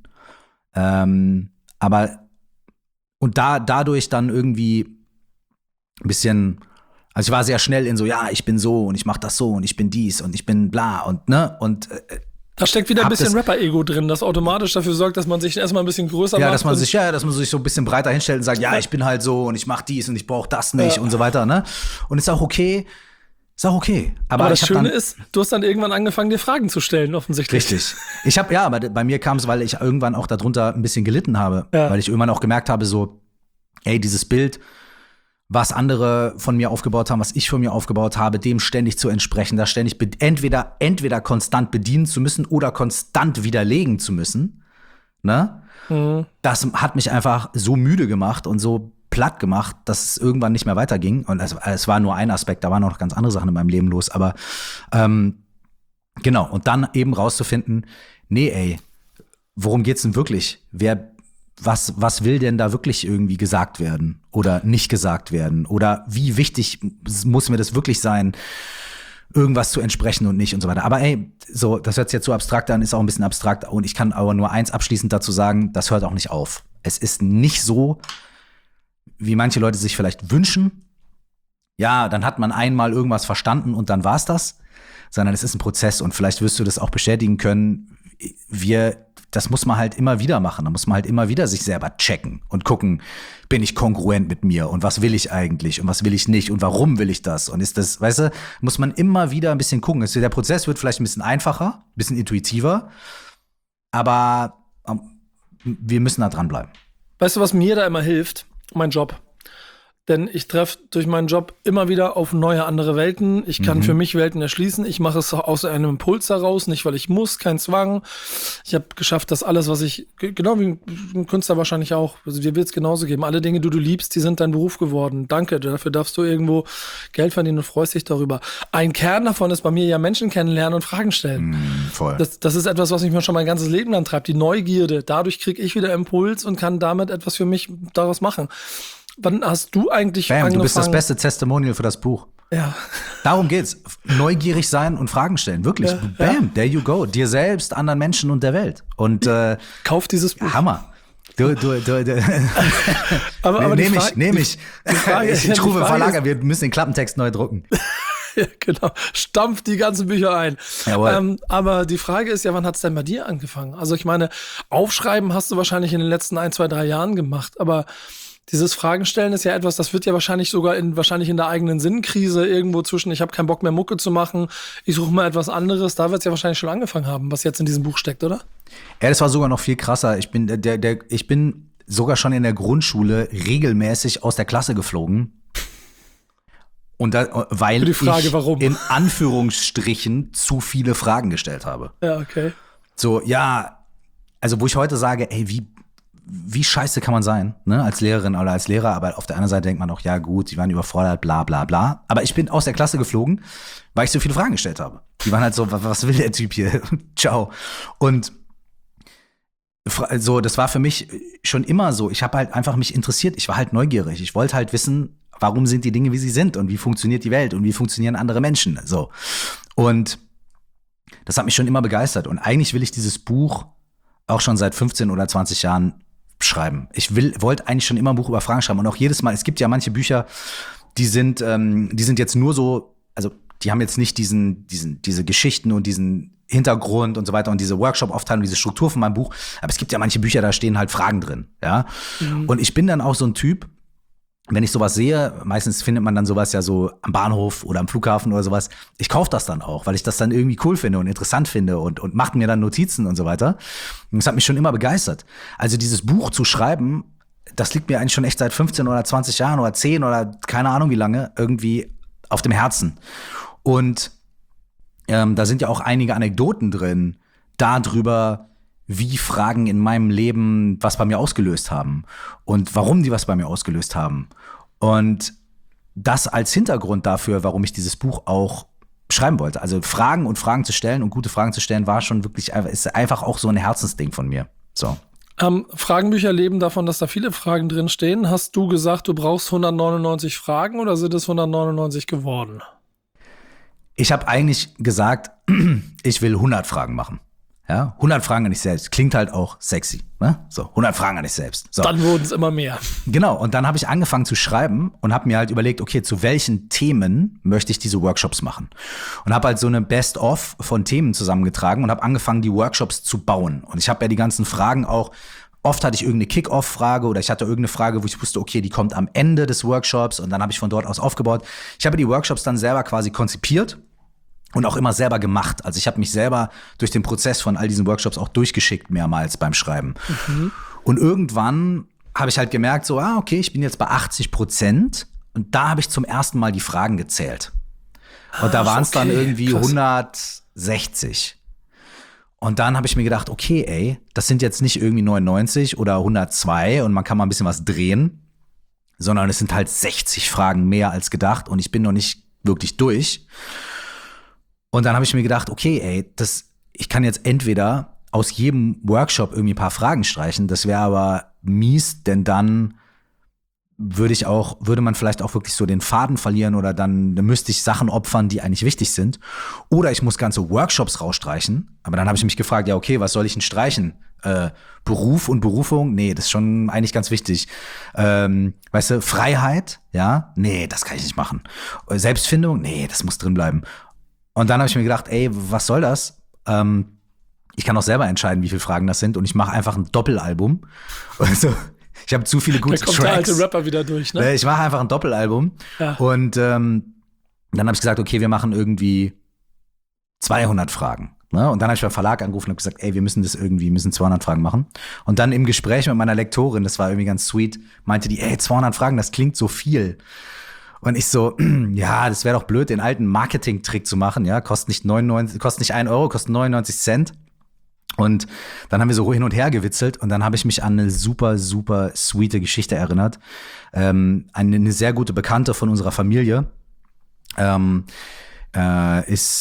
aber und dadurch dann irgendwie ein bisschen, also ich war sehr schnell in so, ja, ich bin so und ich mach das so und ich bin dies und ich bin bla und ne, und Da steckt wieder ein bisschen Rapper-Ego drin, das automatisch dafür sorgt, dass man sich erstmal ein bisschen größer macht. Dass man sich so ein bisschen breiter hinstellt und sagt, ja, ich bin halt so und ich mach dies und ich brauche das nicht und so weiter, ne? Und ist auch okay. Aber das Schöne ist, du hast dann irgendwann angefangen, dir Fragen zu stellen, offensichtlich. Richtig. Aber bei mir kam es, weil ich irgendwann auch darunter ein bisschen gelitten habe. Ja. Weil ich irgendwann auch gemerkt habe, so, ey, dieses Bild, was andere von mir aufgebaut haben, was ich von mir aufgebaut habe, dem ständig zu entsprechen, da ständig entweder konstant bedienen zu müssen oder konstant widerlegen zu müssen, ne? Mhm. Das hat mich einfach so müde gemacht und so platt gemacht, dass es irgendwann nicht mehr weiterging. Und es war nur ein Aspekt, da waren noch ganz andere Sachen in meinem Leben los. Aber genau, und dann eben rauszufinden, nee, ey, worum geht's denn wirklich? Was will denn da wirklich irgendwie gesagt werden oder nicht gesagt werden? Oder wie wichtig muss mir das wirklich sein, irgendwas zu entsprechen und nicht und so weiter. Aber ey, so, das hört sich jetzt so abstrakt an, ist auch ein bisschen abstrakt. Und ich kann aber nur eins abschließend dazu sagen, das hört auch nicht auf. Es ist nicht so, wie manche Leute sich vielleicht wünschen. Ja, dann hat man einmal irgendwas verstanden und dann war's das. Sondern es ist ein Prozess und vielleicht wirst du das auch bestätigen können. Das muss man halt immer wieder machen. Da muss man halt immer wieder sich selber checken und gucken, bin ich kongruent mit mir und was will ich eigentlich und was will ich nicht und warum will ich das? Und ist das, weißt du, muss man immer wieder ein bisschen gucken. Der Prozess wird vielleicht ein bisschen einfacher, ein bisschen intuitiver, aber wir müssen da dranbleiben. Weißt du, was mir da immer hilft? Mein Job. Denn ich treffe durch meinen Job immer wieder auf neue, andere Welten. Ich kann für mich Welten erschließen. Ich mache es aus einem Impuls heraus, nicht weil ich muss, kein Zwang. Ich habe geschafft, dass alles, was ich, genau wie ein Künstler wahrscheinlich auch, also dir wird es genauso geben. Alle Dinge, die du liebst, die sind dein Beruf geworden. Danke, dafür darfst du irgendwo Geld verdienen und freust dich darüber. Ein Kern davon ist bei mir ja Menschen kennenlernen und Fragen stellen. Voll. Das ist etwas, was mich schon mein ganzes Leben lang treibt. Die Neugierde. Dadurch kriege ich wieder Impuls und kann damit etwas für mich daraus machen. Wann hast du eigentlich angefangen? Du bist das beste Testimonial für das Buch. Ja. Darum geht's. Neugierig sein und Fragen stellen. Wirklich. Ja, bam, there you go. Dir selbst, anderen Menschen und der Welt. Und kauf dieses Buch. Hammer. Du. aber nehm ich. Ich rufe Verlager, wir müssen den Klappentext neu drucken. Ja, genau. Stampf die ganzen Bücher ein. Aber die Frage ist ja, wann hat es denn bei dir angefangen? Also ich meine, Aufschreiben hast du wahrscheinlich in den letzten 1, 2, 3 Jahren gemacht, aber dieses Fragenstellen ist ja etwas, das wird ja wahrscheinlich sogar in der eigenen Sinnkrise irgendwo zwischen, ich habe keinen Bock mehr Mucke zu machen, ich suche mal etwas anderes, da wird es ja wahrscheinlich schon angefangen haben, was jetzt in diesem Buch steckt, oder? Ja, das war sogar noch viel krasser. Ich bin sogar schon in der Grundschule regelmäßig aus der Klasse geflogen. Und weil die Frage, warum? In Anführungsstrichen zu viele Fragen gestellt habe. Ja, okay. So, ja, also wo ich heute sage, ey, wie scheiße kann man sein, ne, als Lehrerin oder als Lehrer, aber auf der anderen Seite denkt man auch, ja gut, die waren überfordert, bla bla bla. Aber ich bin aus der Klasse geflogen, weil ich so viele Fragen gestellt habe. Die waren halt so, was will der Typ hier? Ciao. Und so, das war für mich schon immer so. Ich habe halt einfach mich interessiert, ich war halt neugierig. Ich wollte halt wissen, warum sind die Dinge, wie sie sind und wie funktioniert die Welt und wie funktionieren andere Menschen. So. Und das hat mich schon immer begeistert. Und eigentlich will ich dieses Buch auch schon seit 15 oder 20 Jahren schreiben. Ich wollte eigentlich schon immer ein Buch über Fragen schreiben und auch jedes Mal, es gibt ja manche Bücher, die sind jetzt nur so, also die haben jetzt nicht diese Geschichten und diesen Hintergrund und so weiter und diese Workshop-Aufteilung, diese Struktur von meinem Buch, aber es gibt ja manche Bücher, da stehen halt Fragen drin, ja. Und ich bin dann auch so ein Typ, wenn ich sowas sehe, meistens findet man dann sowas ja so am Bahnhof oder am Flughafen oder sowas. Ich kaufe das dann auch, weil ich das dann irgendwie cool finde und interessant finde und macht mir dann Notizen und so weiter. Und das hat mich schon immer begeistert. Also dieses Buch zu schreiben, das liegt mir eigentlich schon echt seit 15 oder 20 Jahren oder 10 oder keine Ahnung wie lange irgendwie auf dem Herzen. Und da sind ja auch einige Anekdoten drin darüber, wie Fragen in meinem Leben was bei mir ausgelöst haben und warum die was bei mir ausgelöst haben. Und das als Hintergrund dafür, warum ich dieses Buch auch schreiben wollte. Also Fragen zu stellen und gute Fragen zu stellen, war schon wirklich, ist einfach auch so ein Herzensding von mir. So. Fragenbücher leben davon, dass da viele Fragen drin stehen. Hast du gesagt, du brauchst 199 Fragen oder sind es 199 geworden? Ich habe eigentlich gesagt, ich will 100 Fragen machen. Ja, 100 Fragen an dich selbst. Klingt halt auch sexy. Ne? So, 100 Fragen an dich selbst. So. Dann wurden es immer mehr. Genau, und dann habe ich angefangen zu schreiben und habe mir halt überlegt, okay, zu welchen Themen möchte ich diese Workshops machen? Und habe halt so eine Best-of von Themen zusammengetragen und habe angefangen, die Workshops zu bauen. Und ich habe ja die ganzen Fragen auch, oft hatte ich irgendeine Kick-Off-Frage oder ich hatte irgendeine Frage, wo ich wusste, okay, die kommt am Ende des Workshops und dann habe ich von dort aus aufgebaut. Ich habe die Workshops dann selber quasi konzipiert und auch immer selber gemacht. Also ich habe mich selber durch den Prozess von all diesen Workshops auch durchgeschickt mehrmals beim Schreiben. Und irgendwann habe ich halt gemerkt, so, okay, ich bin jetzt bei 80% und da habe ich zum ersten Mal die Fragen gezählt. Und da waren es dann irgendwie krass. 160. Und dann habe ich mir gedacht, okay, ey, das sind jetzt nicht irgendwie 99 oder 102 und man kann mal ein bisschen was drehen, sondern es sind halt 60 Fragen mehr als gedacht und ich bin noch nicht wirklich durch. Und dann habe ich mir gedacht, okay, ey, ich kann jetzt entweder aus jedem Workshop irgendwie ein paar Fragen streichen, das wäre aber mies, denn dann würde man vielleicht auch wirklich so den Faden verlieren oder dann müsste ich Sachen opfern, die eigentlich wichtig sind. Oder ich muss ganze Workshops rausstreichen. Aber dann habe ich mich gefragt, ja, okay, was soll ich denn streichen? Beruf und Berufung? Nee, das ist schon eigentlich ganz wichtig. Weißt du, Freiheit? Ja? Nee, das kann ich nicht machen. Selbstfindung? Nee, das muss drin bleiben. Und dann habe ich mir gedacht, ey, was soll das? Ich kann auch selber entscheiden, wie viele Fragen das sind und ich mache einfach ein Doppelalbum. Also, ich habe zu viele gute Tracks. Da kommt der alte Rapper wieder durch, ne? Ich mache einfach ein Doppelalbum. Ja. Und dann habe ich gesagt, okay, wir machen irgendwie 200 Fragen. Ne? Und dann habe ich beim Verlag angerufen und gesagt, ey, wir müssen 200 Fragen machen. Und dann im Gespräch mit meiner Lektorin, das war irgendwie ganz sweet, meinte die, ey, 200 Fragen, das klingt so viel. Und ich so, ja, das wäre doch blöd, den alten Marketing-Trick zu machen, ja, kostet nicht 1 Euro, kostet 99 Cent. Und dann haben wir so hin und her gewitzelt und dann habe ich mich an eine super, super sweete Geschichte erinnert. Eine sehr gute Bekannte von unserer Familie ist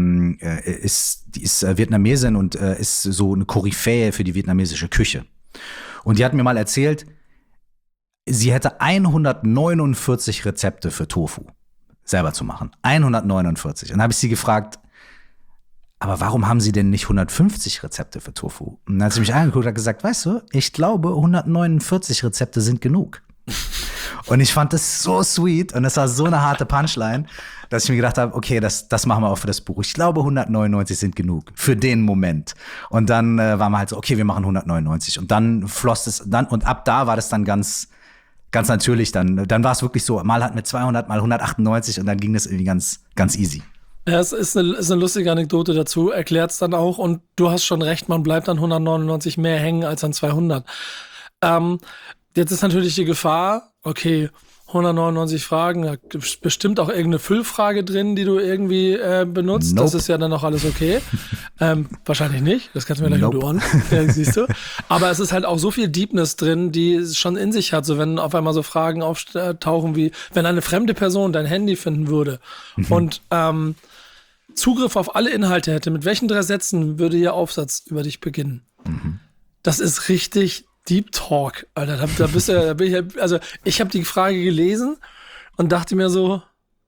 Vietnamesin und ist so eine Koryphäe für die vietnamesische Küche. Und die hat mir mal erzählt, sie hätte 149 Rezepte für Tofu selber zu machen. 149. Und dann habe ich sie gefragt, aber warum haben Sie denn nicht 150 Rezepte für Tofu? Und dann hat sie mich angeguckt und hat gesagt, weißt du, ich glaube, 149 Rezepte sind genug. Und ich fand das so sweet und das war so eine harte Punchline, dass ich mir gedacht habe, okay, das machen wir auch für das Buch. Ich glaube, 199 sind genug für den Moment. Und dann waren wir halt so, okay, wir machen 199. Und dann floss es, und ab da war das dann ganz natürlich. Dann war es wirklich so, mal hatten wir 200, mal 198 und dann ging das irgendwie ganz, ganz easy. Ja, es ist eine lustige Anekdote dazu, erklärt es dann auch. Und du hast schon recht, man bleibt an 199 mehr hängen als an 200. Jetzt ist natürlich die Gefahr, okay, 199 Fragen, da gibt bestimmt auch irgendeine Füllfrage drin, die du irgendwie benutzt. Nope. Das ist ja dann auch alles okay. Wahrscheinlich nicht, das kannst du mir gleich um die Ohren. Ja, siehst du. Aber es ist halt auch so viel Deepness drin, die es schon in sich hat. So wenn auf einmal so Fragen auftauchen wie, wenn eine fremde Person dein Handy finden würde und Zugriff auf alle Inhalte hätte, mit welchen 3 Sätzen würde Ihr Aufsatz über dich beginnen? Das ist richtig Deep Talk, Alter. Also ich habe die Frage gelesen und dachte mir so,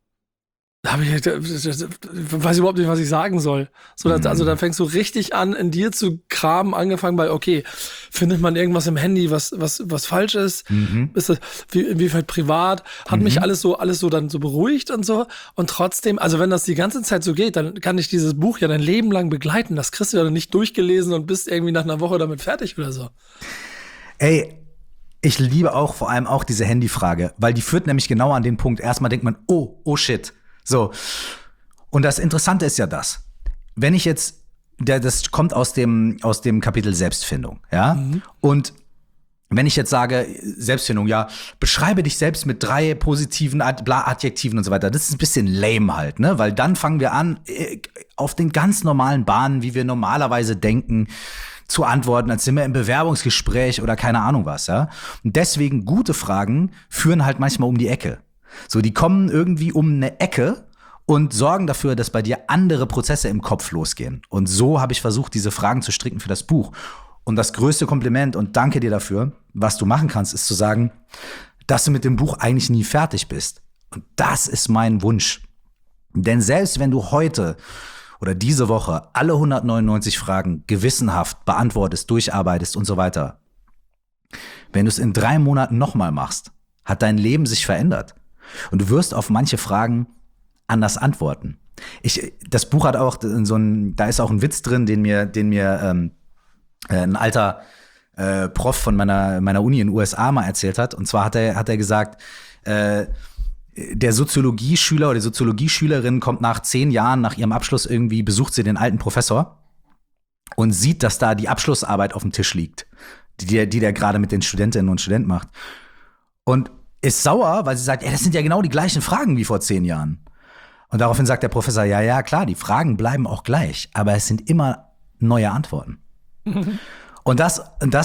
weiß überhaupt nicht, was ich sagen soll. Also dann fängst du richtig an, in dir zu graben, angefangen bei, okay, findet man irgendwas im Handy, was falsch ist? Ist das, inwiefern privat? Hat mich alles so dann so beruhigt und so. Und trotzdem, also wenn das die ganze Zeit so geht, dann kann ich dieses Buch ja dein Leben lang begleiten. Das kriegst du ja nicht durchgelesen und bist irgendwie nach einer Woche damit fertig oder so. Ey, ich liebe auch vor allem auch diese Handyfrage, weil die führt nämlich genau an den Punkt. Erstmal denkt man, oh shit. So. Und das Interessante ist ja das. Wenn ich jetzt, das kommt aus dem Kapitel Selbstfindung, ja? Und wenn ich jetzt sage, Selbstfindung, ja, beschreibe dich selbst mit 3 positiven Adjektiven und so weiter, das ist ein bisschen lame halt, ne? Weil dann fangen wir an, auf den ganz normalen Bahnen, wie wir normalerweise denken, zu antworten, als sind wir im Bewerbungsgespräch oder keine Ahnung was, ja. Und deswegen gute Fragen führen halt manchmal um die Ecke. So, die kommen irgendwie um eine Ecke und sorgen dafür, dass bei dir andere Prozesse im Kopf losgehen. Und so habe ich versucht, diese Fragen zu stricken für das Buch. Und das größte Kompliment, und danke dir dafür, was du machen kannst, ist zu sagen, dass du mit dem Buch eigentlich nie fertig bist. Und das ist mein Wunsch. Denn selbst wenn du heute oder diese Woche alle 199 Fragen gewissenhaft beantwortest, durcharbeitest und so weiter, wenn du es in 3 Monaten nochmal machst, hat dein Leben sich verändert. Und du wirst auf manche Fragen anders antworten. Das Buch hat auch da ist auch ein Witz drin, den mir ein alter Prof von meiner Uni in den USA mal erzählt hat. Und zwar hat er gesagt, der Soziologieschüler oder die Soziologieschülerin kommt nach 10 Jahren nach ihrem Abschluss irgendwie, besucht sie den alten Professor und sieht, dass da die Abschlussarbeit auf dem Tisch liegt, die der gerade mit den Studentinnen und Studenten macht. Und ist sauer, weil sie sagt, das sind ja genau die gleichen Fragen wie vor 10 Jahren. Und daraufhin sagt der Professor, ja, klar, die Fragen bleiben auch gleich, aber es sind immer neue Antworten. Und das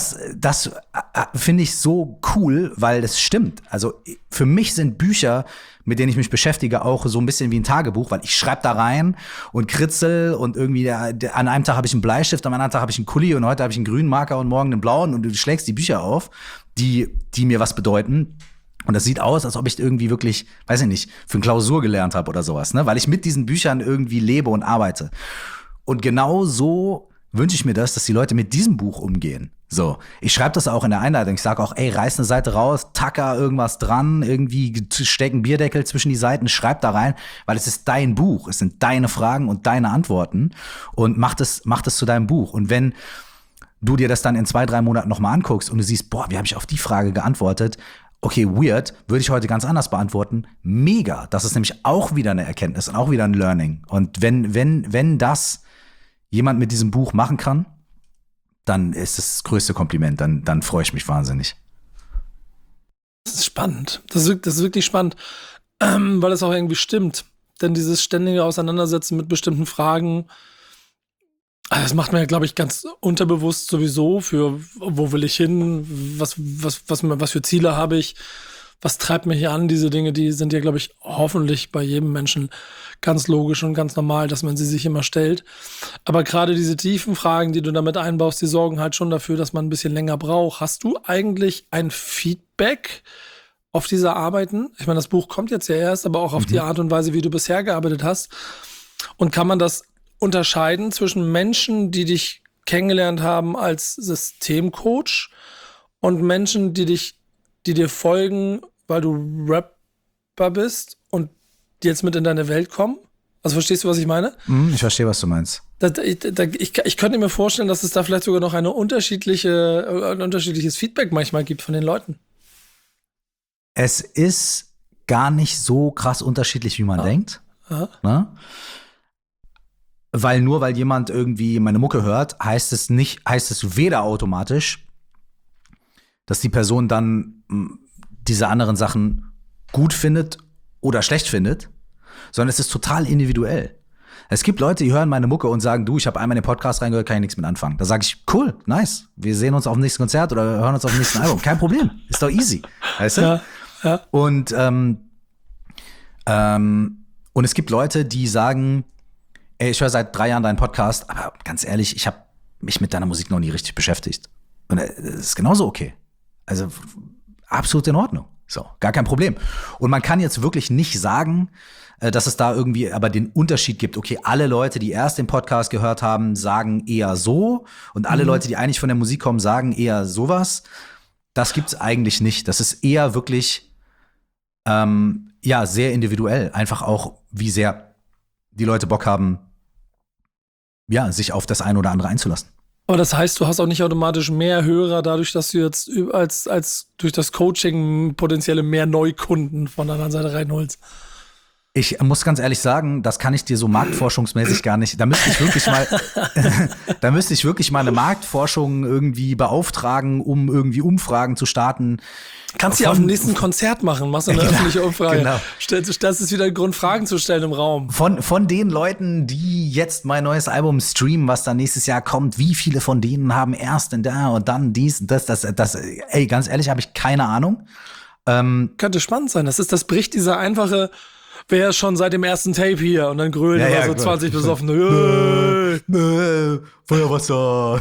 finde ich so cool, weil das stimmt. Also für mich sind Bücher, mit denen ich mich beschäftige, auch so ein bisschen wie ein Tagebuch, weil ich schreibe da rein und kritzel und irgendwie an einem Tag habe ich einen Bleistift, am anderen Tag habe ich einen Kuli und heute habe ich einen grünen Marker und morgen einen blauen und du schlägst die Bücher auf, die mir was bedeuten. Und das sieht aus, als ob ich irgendwie wirklich, weiß ich nicht, für eine Klausur gelernt habe oder sowas, ne? Weil ich mit diesen Büchern irgendwie lebe und arbeite. Und genau so wünsche ich mir das, dass die Leute mit diesem Buch umgehen. So, ich schreibe das auch in der Einleitung. Ich sage auch, reiß eine Seite raus, tacker irgendwas dran, irgendwie steck einen Bierdeckel zwischen die Seiten, schreib da rein, weil es ist dein Buch. Es sind deine Fragen und deine Antworten. Und mach das zu deinem Buch. Und wenn du dir das dann in 2-3 Monaten nochmal anguckst und du siehst, wie habe ich auf die Frage geantwortet? Okay, weird, würde ich heute ganz anders beantworten. Mega, das ist nämlich auch wieder eine Erkenntnis und auch wieder ein Learning. Und wenn das jemand mit diesem Buch machen kann, dann ist es das größte Kompliment. Dann freue ich mich wahnsinnig. Das ist spannend. Das ist wirklich spannend, weil es auch irgendwie stimmt. Denn dieses ständige Auseinandersetzen mit bestimmten Fragen, das macht man ja, glaube ich, ganz unterbewusst sowieso für, wo will ich hin, was für Ziele habe ich, was treibt mich hier an, diese Dinge, die sind ja, glaube ich, hoffentlich bei jedem Menschen ganz logisch und ganz normal, dass man sie sich immer stellt. Aber gerade diese tiefen Fragen, die du damit einbaust, die sorgen halt schon dafür, dass man ein bisschen länger braucht. Hast du eigentlich ein Feedback auf diese Arbeiten? Ich meine, das Buch kommt jetzt ja erst, aber auch auf die Art und Weise, wie du bisher gearbeitet hast. Und kann man das unterscheiden zwischen Menschen, die dich kennengelernt haben als Systemcoach und Menschen, die dir folgen, weil du Rapper bist und die jetzt mit in deine Welt kommen? Also verstehst du, was ich meine? Ich verstehe, was du meinst. Ich könnte mir vorstellen, dass es da vielleicht sogar noch ein unterschiedliches Feedback manchmal gibt von den Leuten. Es ist gar nicht so krass unterschiedlich, wie man denkt. Ne? Weil jemand irgendwie meine Mucke hört, heißt es weder automatisch, dass die Person dann diese anderen Sachen gut findet oder schlecht findet, sondern es ist total individuell. Es gibt Leute, die hören meine Mucke und sagen, du, ich habe einmal in den Podcast reingehört, kann ich nichts mit anfangen. Da sage ich, cool, nice, wir sehen uns auf dem nächsten Konzert oder hören uns auf dem nächsten Album. Kein Problem, ist doch easy. Weißt du? Ja. Und es gibt Leute, die sagen, ich höre seit 3 Jahren deinen Podcast, aber ganz ehrlich, ich habe mich mit deiner Musik noch nie richtig beschäftigt. Und das ist genauso okay. Also absolut in Ordnung. So, gar kein Problem. Und man kann jetzt wirklich nicht sagen, dass es da irgendwie aber den Unterschied gibt. Okay, alle Leute, die erst den Podcast gehört haben, sagen eher so. Und alle Leute, die eigentlich von der Musik kommen, sagen eher sowas. Das gibt's eigentlich nicht. Das ist eher wirklich sehr individuell. Einfach auch, wie sehr die Leute Bock haben, sich auf das eine oder andere einzulassen. Aber das heißt, du hast auch nicht automatisch mehr Hörer dadurch, dass du jetzt als durch das Coaching potenzielle mehr Neukunden von der anderen Seite reinholst. Ich muss ganz ehrlich sagen, das kann ich dir so marktforschungsmäßig gar nicht. Da müsste ich wirklich mal eine Marktforschung irgendwie beauftragen, um irgendwie Umfragen zu starten. Kannst du ja auf dem nächsten Konzert machen, machst du eine öffentliche Umfrage. Genau. Das ist wieder ein Grund, Fragen zu stellen im Raum. Von den Leuten, die jetzt mein neues Album streamen, was dann nächstes Jahr kommt, wie viele von denen haben erst und da und dann dies und das, ganz ehrlich, habe ich keine Ahnung. Könnte spannend sein. Das bricht dieser einfache, wer ist schon seit dem ersten Tape hier? Und dann grölen immer so 20 besoffene. Feuerwasser.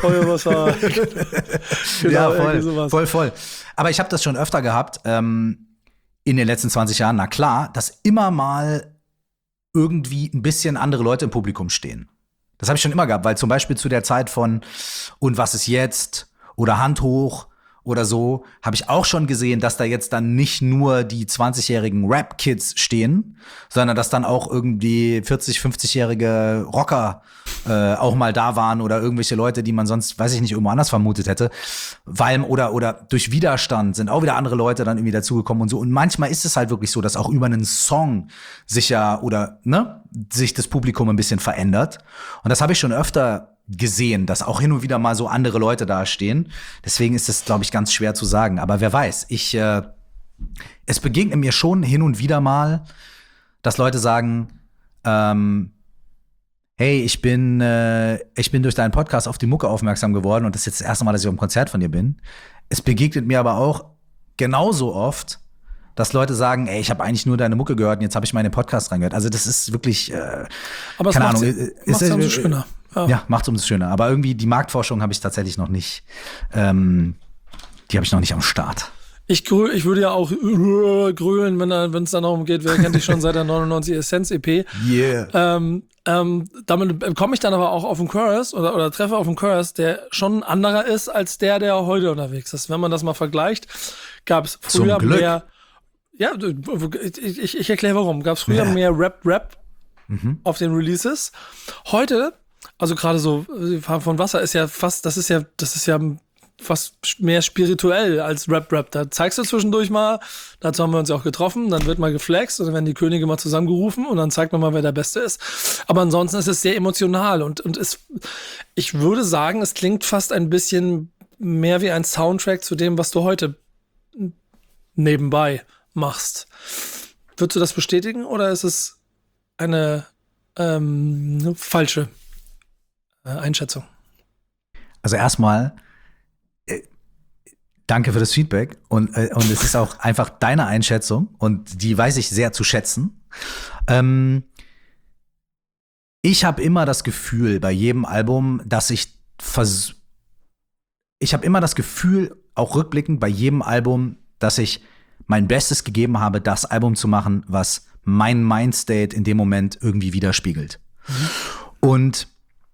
Genau, voll. Aber ich habe das schon öfter gehabt, in den letzten 20 Jahren. Na klar, dass immer mal irgendwie ein bisschen andere Leute im Publikum stehen. Das habe ich schon immer gehabt, weil zum Beispiel zu der Zeit von Und was ist jetzt oder Hand hoch oder so, habe ich auch schon gesehen, dass da jetzt dann nicht nur die 20-jährigen Rap-Kids stehen, sondern dass dann auch irgendwie 40-, 50-jährige Rocker auch mal da waren oder irgendwelche Leute, die man sonst, weiß ich nicht, irgendwo anders vermutet hätte. Weil, oder durch Widerstand sind auch wieder andere Leute dann irgendwie dazugekommen und so. Und manchmal ist es halt wirklich so, dass auch über einen Song sich das Publikum ein bisschen verändert. Und das habe ich schon öfter gesehen, dass auch hin und wieder mal so andere Leute da stehen. Deswegen ist es, glaube ich, ganz schwer zu sagen. Aber wer weiß, es begegnet mir schon hin und wieder mal, dass Leute sagen, hey, ich bin durch deinen Podcast auf die Mucke aufmerksam geworden und das ist jetzt das erste Mal, dass ich auf einem Konzert von dir bin. Es begegnet mir aber auch genauso oft, dass Leute sagen, ey, ich habe eigentlich nur deine Mucke gehört und jetzt habe ich mal in den Podcast reingehört. Also das ist wirklich, aber keine Ahnung. Macht's umso schöner. Ja, macht's umso schöner. Aber irgendwie die Marktforschung habe ich tatsächlich noch nicht, die habe ich noch nicht am Start. Ich würde ja auch grölen, wenn es dann darum geht, wer kennt dich schon seit der 99 Essenz EP. Yeah. Damit komme ich dann aber auch auf einen Chorus oder treffe auf einen Chorus, der schon ein anderer ist als der heute unterwegs ist. Wenn man das mal vergleicht, gab es früher mehr. Ja, ich erkläre warum. Gab es früher mehr Rap auf den Releases. Heute, also gerade so Farbe von Wasser ist ja fast, das ist ja fast mehr spirituell als Rap. Da zeigst du zwischendurch mal, dazu haben wir uns ja auch getroffen, dann wird mal geflext und dann werden die Könige mal zusammengerufen und dann zeigt man mal, wer der Beste ist. Aber ansonsten ist es sehr emotional und ich würde sagen, es klingt fast ein bisschen mehr wie ein Soundtrack zu dem, was du heute nebenbei machst. Würdest du das bestätigen oder ist es eine falsche Einschätzung? Also erstmal danke für das Feedback und es ist auch einfach deine Einschätzung und die weiß ich sehr zu schätzen. Ich habe immer das Gefühl bei jedem Album, dass ich habe immer das Gefühl, auch rückblickend bei jedem Album, dass ich mein Bestes gegeben habe, das Album zu machen, was mein Mindstate in dem Moment irgendwie widerspiegelt. Und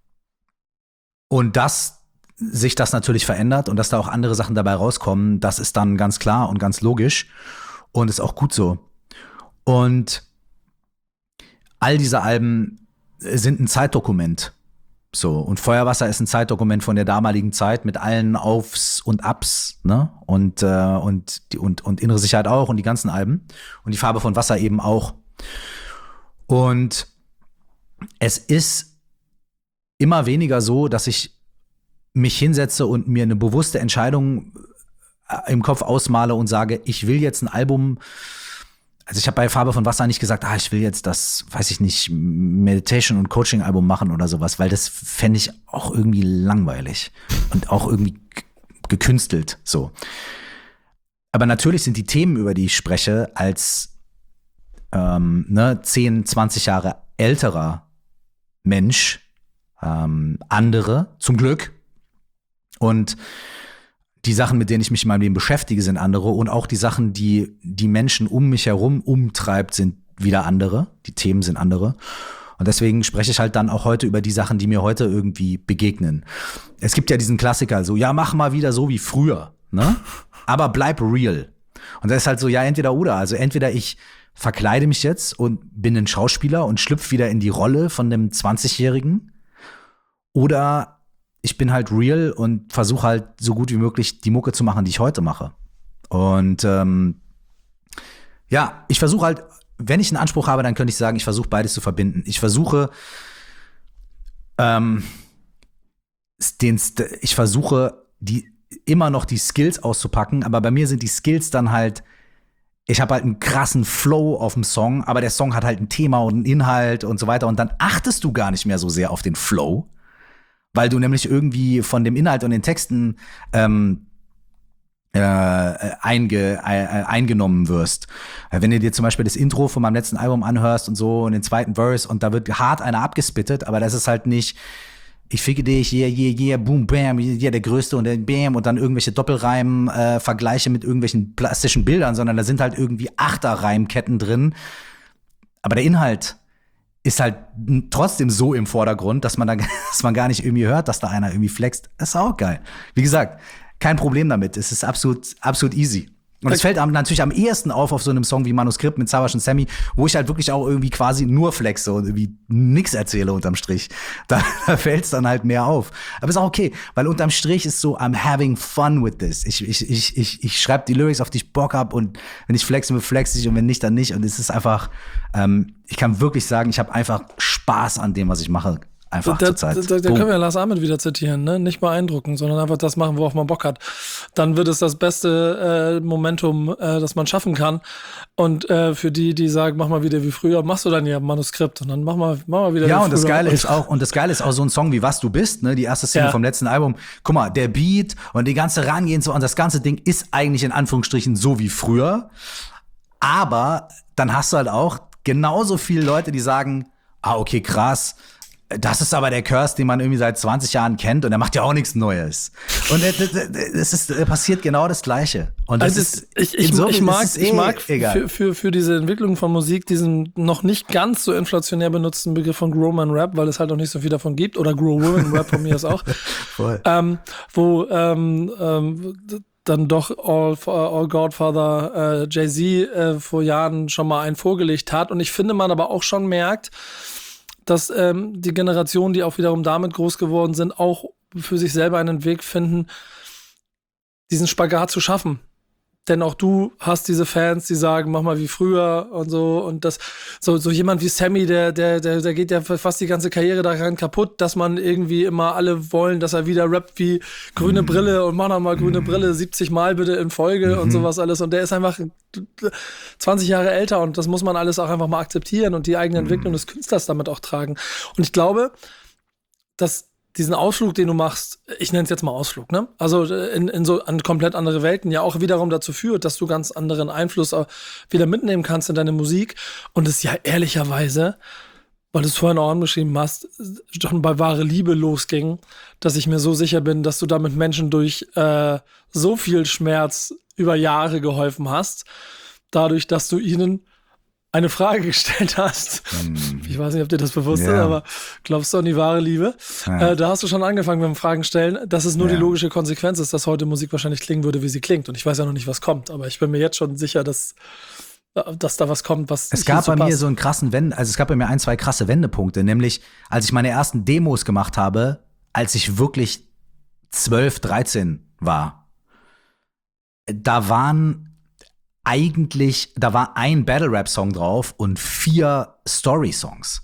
dass sich das natürlich verändert und dass da auch andere Sachen dabei rauskommen, das ist dann ganz klar und ganz logisch und ist auch gut so. Und all diese Alben sind ein Zeitdokument. So, und Feuerwasser ist ein Zeitdokument von der damaligen Zeit mit allen Aufs und Abs, ne? Und Innere Sicherheit auch und die ganzen Alben. Und die Farbe von Wasser eben auch. Und es ist immer weniger so, dass ich mich hinsetze und mir eine bewusste Entscheidung im Kopf ausmale und sage, ich will jetzt ein Album. Also ich habe bei Farbe von Wasser nicht gesagt, ich will jetzt das, weiß ich nicht, Meditation- und Coaching-Album machen oder sowas, weil das fände ich auch irgendwie langweilig und auch irgendwie gekünstelt so. Aber natürlich sind die Themen, über die ich spreche, als 10, 20 Jahre älterer Mensch andere, zum Glück. Und die Sachen, mit denen ich mich in meinem Leben beschäftige, sind andere. Und auch die Sachen, die die Menschen um mich herum umtreibt, sind wieder andere. Die Themen sind andere. Und deswegen spreche ich halt dann auch heute über die Sachen, die mir heute irgendwie begegnen. Es gibt ja diesen Klassiker, so, ja, mach mal wieder so wie früher, ne? Aber bleib real. Und das ist halt so, ja, entweder oder. Also entweder ich verkleide mich jetzt und bin ein Schauspieler und schlüpfe wieder in die Rolle von einem 20-Jährigen. Oder ich bin halt real und versuche halt so gut wie möglich die Mucke zu machen, die ich heute mache. Und ich versuche halt, wenn ich einen Anspruch habe, dann könnte ich sagen, ich versuche beides zu verbinden. Ich versuche immer noch die Skills auszupacken, aber bei mir sind die Skills dann halt, ich habe halt einen krassen Flow auf dem Song, aber der Song hat halt ein Thema und einen Inhalt und so weiter und dann achtest du gar nicht mehr so sehr auf den Flow, weil du nämlich irgendwie von dem Inhalt und den Texten eingenommen wirst. Wenn du dir zum Beispiel das Intro von meinem letzten Album anhörst und so und den zweiten Verse und da wird hart einer abgespittet, aber das ist halt nicht ich ficke dich, yeah, boom, bam, yeah, der Größte und der bam und dann irgendwelche Doppelreim, Vergleiche mit irgendwelchen plastischen Bildern, sondern da sind halt irgendwie Achterreimketten drin. Aber der Inhalt ist halt trotzdem so im Vordergrund, dass man gar nicht irgendwie hört, dass da einer irgendwie flext. Das ist auch geil. Wie gesagt, kein Problem damit. Es ist absolut easy. Und es fällt einem natürlich am ehesten auf so einem Song wie Manuskript mit Savas und Sammy, wo ich halt wirklich auch irgendwie quasi nur flexe und irgendwie nix erzähle unterm Strich. Da fällt es dann halt mehr auf. Aber ist auch okay, weil unterm Strich ist so, I'm having fun with this. Ich schreibe die Lyrics, auf die ich Bock hab, und wenn ich flexe ich, und wenn nicht, dann nicht. Und es ist einfach, ich kann wirklich sagen, ich habe einfach Spaß an dem, was ich mache. Einfach zur Zeit. Da können wir Lars Ahmed wieder zitieren, ne? Nicht beeindrucken, sondern einfach das machen, worauf man Bock hat. Dann wird es das beste Momentum, das man schaffen kann. Und für die sagen, mach mal wieder wie früher, machst du dann ja Manuskript und dann mach mal wieder wie früher. Ja, und das Geile ist auch so ein Song wie Was du bist, ne? Die erste Single vom letzten Album. Guck mal, der Beat und die ganze Herangehensweise und das ganze Ding ist eigentlich in Anführungsstrichen so wie früher. Aber dann hast du halt auch genauso viele Leute, die sagen, okay, krass, das ist aber der Curse, den man irgendwie seit 20 Jahren kennt, und er macht ja auch nichts Neues. Und es passiert genau das Gleiche. Und das also ich mag für diese Entwicklung von Musik diesen noch nicht ganz so inflationär benutzten Begriff von Growman Rap, weil es halt noch nicht so viel davon gibt, oder Grow Woman Rap von mir ist auch. Voll. Wo dann doch All Godfather Jay-Z vor Jahren schon mal einen vorgelegt hat. Und ich finde, man aber auch schon merkt, dass die Generationen, die auch wiederum damit groß geworden sind, auch für sich selber einen Weg finden, diesen Spagat zu schaffen. Denn auch du hast diese Fans, die sagen, mach mal wie früher und so. Und das so jemand wie Sammy, der geht ja fast die ganze Karriere daran kaputt, dass man irgendwie immer alle wollen, dass er wieder rappt wie grüne Brille und mach noch mal grüne Brille 70 Mal bitte in Folge und sowas alles. Und der ist einfach 20 Jahre älter, und das muss man alles auch einfach mal akzeptieren und die eigene Entwicklung des Künstlers damit auch tragen. Und ich glaube, dass diesen Ausflug, den du machst, ich nenne es jetzt mal Ausflug, ne? Also in so an komplett andere Welten, ja auch wiederum dazu führt, dass du ganz anderen Einfluss wieder mitnehmen kannst in deine Musik. Und es ja ehrlicherweise, weil du es vorhin auch angeschrieben hast, schon bei Wahre Liebe losging, dass ich mir so sicher bin, dass du damit Menschen durch so viel Schmerz über Jahre geholfen hast, dadurch, dass du ihnen eine Frage gestellt hast. Ich weiß nicht, ob dir das bewusst ist, aber glaubst du an die wahre Liebe? Ja. Da hast du schon angefangen mit dem Fragen stellen, dass es nur die logische Konsequenz ist, dass heute Musik wahrscheinlich klingen würde, wie sie klingt. Und ich weiß ja noch nicht, was kommt, aber ich bin mir jetzt schon sicher, dass da was kommt, was es gab bei mir so einen krassen es gab bei mir 1, 2 krasse Wendepunkte, nämlich als ich meine ersten Demos gemacht habe, als ich wirklich 12, 13 war. Da war ein Battle-Rap-Song drauf und 4 Story-Songs.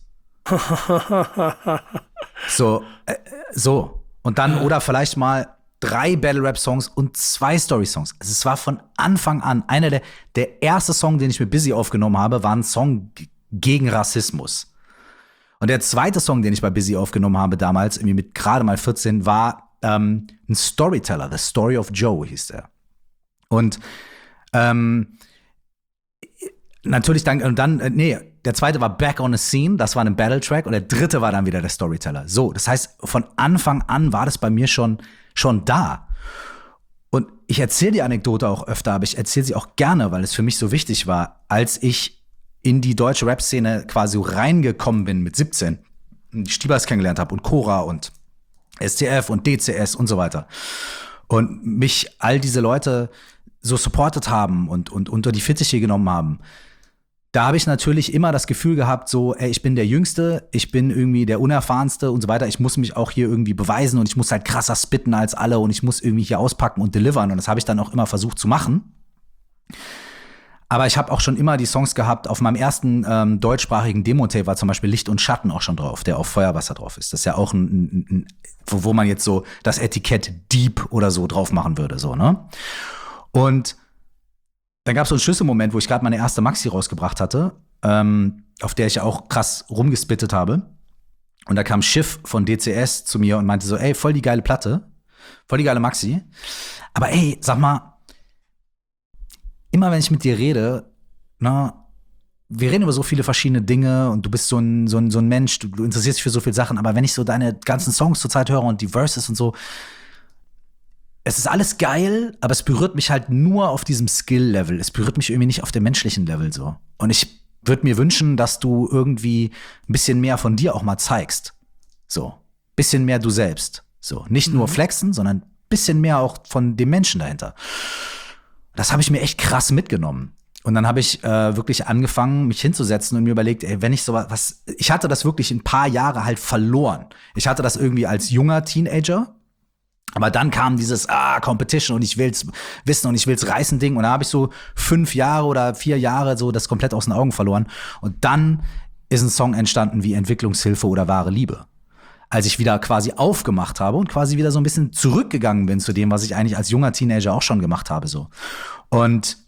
So. Und dann, oder vielleicht mal 3 Battle-Rap-Songs und 2 Story-Songs. Also es war von Anfang an der erste Song, den ich mit Busy aufgenommen habe, war ein Song gegen Rassismus. Und der zweite Song, den ich bei Busy aufgenommen habe damals, irgendwie mit gerade mal 14, war ein Storyteller, The Story of Joe hieß der. Und natürlich der zweite war Back on the Scene, das war ein Battle-Track, und der dritte war dann wieder der Storyteller. So, das heißt, von Anfang an war das bei mir schon da. Und ich erzähle die Anekdote auch öfter, aber ich erzähle sie auch gerne, weil es für mich so wichtig war, als ich in die deutsche Rap-Szene quasi reingekommen bin mit 17, die Stiebers kennengelernt habe und Cora und STF und DCS und so weiter. Und mich all diese Leute so supportet haben und unter die Fittiche genommen haben, da habe ich natürlich immer das Gefühl gehabt, so, ey, ich bin der Jüngste, ich bin irgendwie der Unerfahrenste und so weiter, ich muss mich auch hier irgendwie beweisen und ich muss halt krasser spitten als alle und ich muss irgendwie hier auspacken und delivern, und das habe ich dann auch immer versucht zu machen. Aber ich habe auch schon immer die Songs gehabt, auf meinem ersten deutschsprachigen Demo-Tape war zum Beispiel Licht und Schatten auch schon drauf, der auf Feuerwasser drauf ist. Das ist ja auch wo man jetzt so das Etikett Deep oder so drauf machen würde, so, ne? Und dann gab es so einen Schlüsselmoment, wo ich gerade meine erste Maxi rausgebracht hatte, auf der ich auch krass rumgespittet habe. Und da kam Schiff von DCS zu mir und meinte so, ey, voll die geile Platte, voll die geile Maxi. Aber ey, sag mal, immer wenn ich mit dir rede, wir reden über so viele verschiedene Dinge und du bist so ein Mensch, du interessierst dich für so viele Sachen, aber wenn ich so deine ganzen Songs zurzeit höre und die Verses und so, es ist alles geil, aber es berührt mich halt nur auf diesem Skill-Level. Es berührt mich irgendwie nicht auf dem menschlichen Level so. Und ich würde mir wünschen, dass du irgendwie ein bisschen mehr von dir auch mal zeigst. So, bisschen mehr du selbst. So, nicht nur flexen, sondern ein bisschen mehr auch von dem Menschen dahinter. Das habe ich mir echt krass mitgenommen. Und dann habe ich wirklich angefangen, mich hinzusetzen und mir überlegt, ey, wenn ich sowas, ich hatte das wirklich ein paar Jahre halt verloren. Ich hatte das irgendwie als junger Teenager. Aber dann kam dieses Competition und ich will's wissen und ich will's reißen Ding. Und da habe ich so 5 Jahre oder 4 Jahre so das komplett aus den Augen verloren. Und dann ist ein Song entstanden wie Entwicklungshilfe oder wahre Liebe. Als ich wieder quasi aufgemacht habe und quasi wieder so ein bisschen zurückgegangen bin zu dem, was ich eigentlich als junger Teenager auch schon gemacht habe. So. Und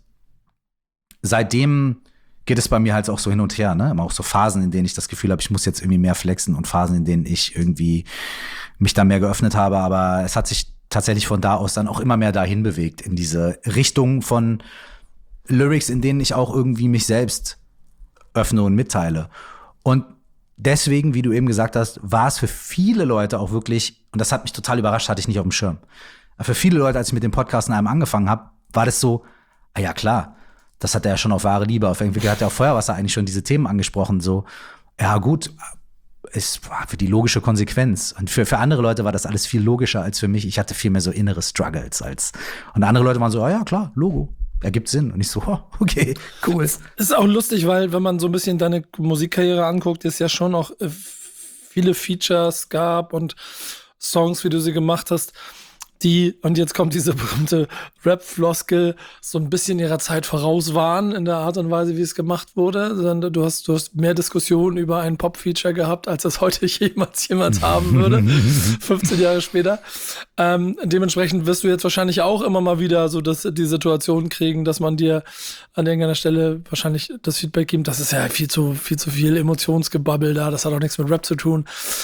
seitdem geht es bei mir halt auch so hin und her, ne? Immer auch so Phasen, in denen ich das Gefühl habe, ich muss jetzt irgendwie mehr flexen und Phasen, in denen ich irgendwie mich da mehr geöffnet habe. Aber es hat sich tatsächlich von da aus dann auch immer mehr dahin bewegt, in diese Richtung von Lyrics, in denen ich auch irgendwie mich selbst öffne und mitteile. Und deswegen, wie du eben gesagt hast, war es für viele Leute auch wirklich, und das hat mich total überrascht, hatte ich nicht auf dem Schirm. Aber für viele Leute, als ich mit dem Podcast in einem angefangen habe, war das so, ja klar, das hat er ja schon auf wahre Liebe, auf irgendwie hat er auf Feuerwasser eigentlich schon diese Themen angesprochen, so, ja gut, ist für die logische Konsequenz. Und für andere Leute war das alles viel logischer als für mich. Ich hatte viel mehr so innere Struggles und andere Leute waren so, ja klar, Logo, ergibt Sinn. Und ich so, okay, cool. Es ist auch lustig, weil wenn man so ein bisschen deine Musikkarriere anguckt, es ja schon auch viele Features gab und Songs, wie du sie gemacht hast, die, und jetzt kommt diese berühmte Rap-Floskel, so ein bisschen ihrer Zeit voraus waren in der Art und Weise, wie es gemacht wurde. Du hast mehr Diskussionen über ein Pop-Feature gehabt, als das heute jemals jemand haben würde, 15 Jahre später. Dementsprechend wirst du jetzt wahrscheinlich auch immer mal wieder so die Situation kriegen, dass man dir an irgendeiner Stelle wahrscheinlich das Feedback gibt, das ist ja viel zu viel Emotionsgebabbel da, das hat auch nichts mit Rap zu tun.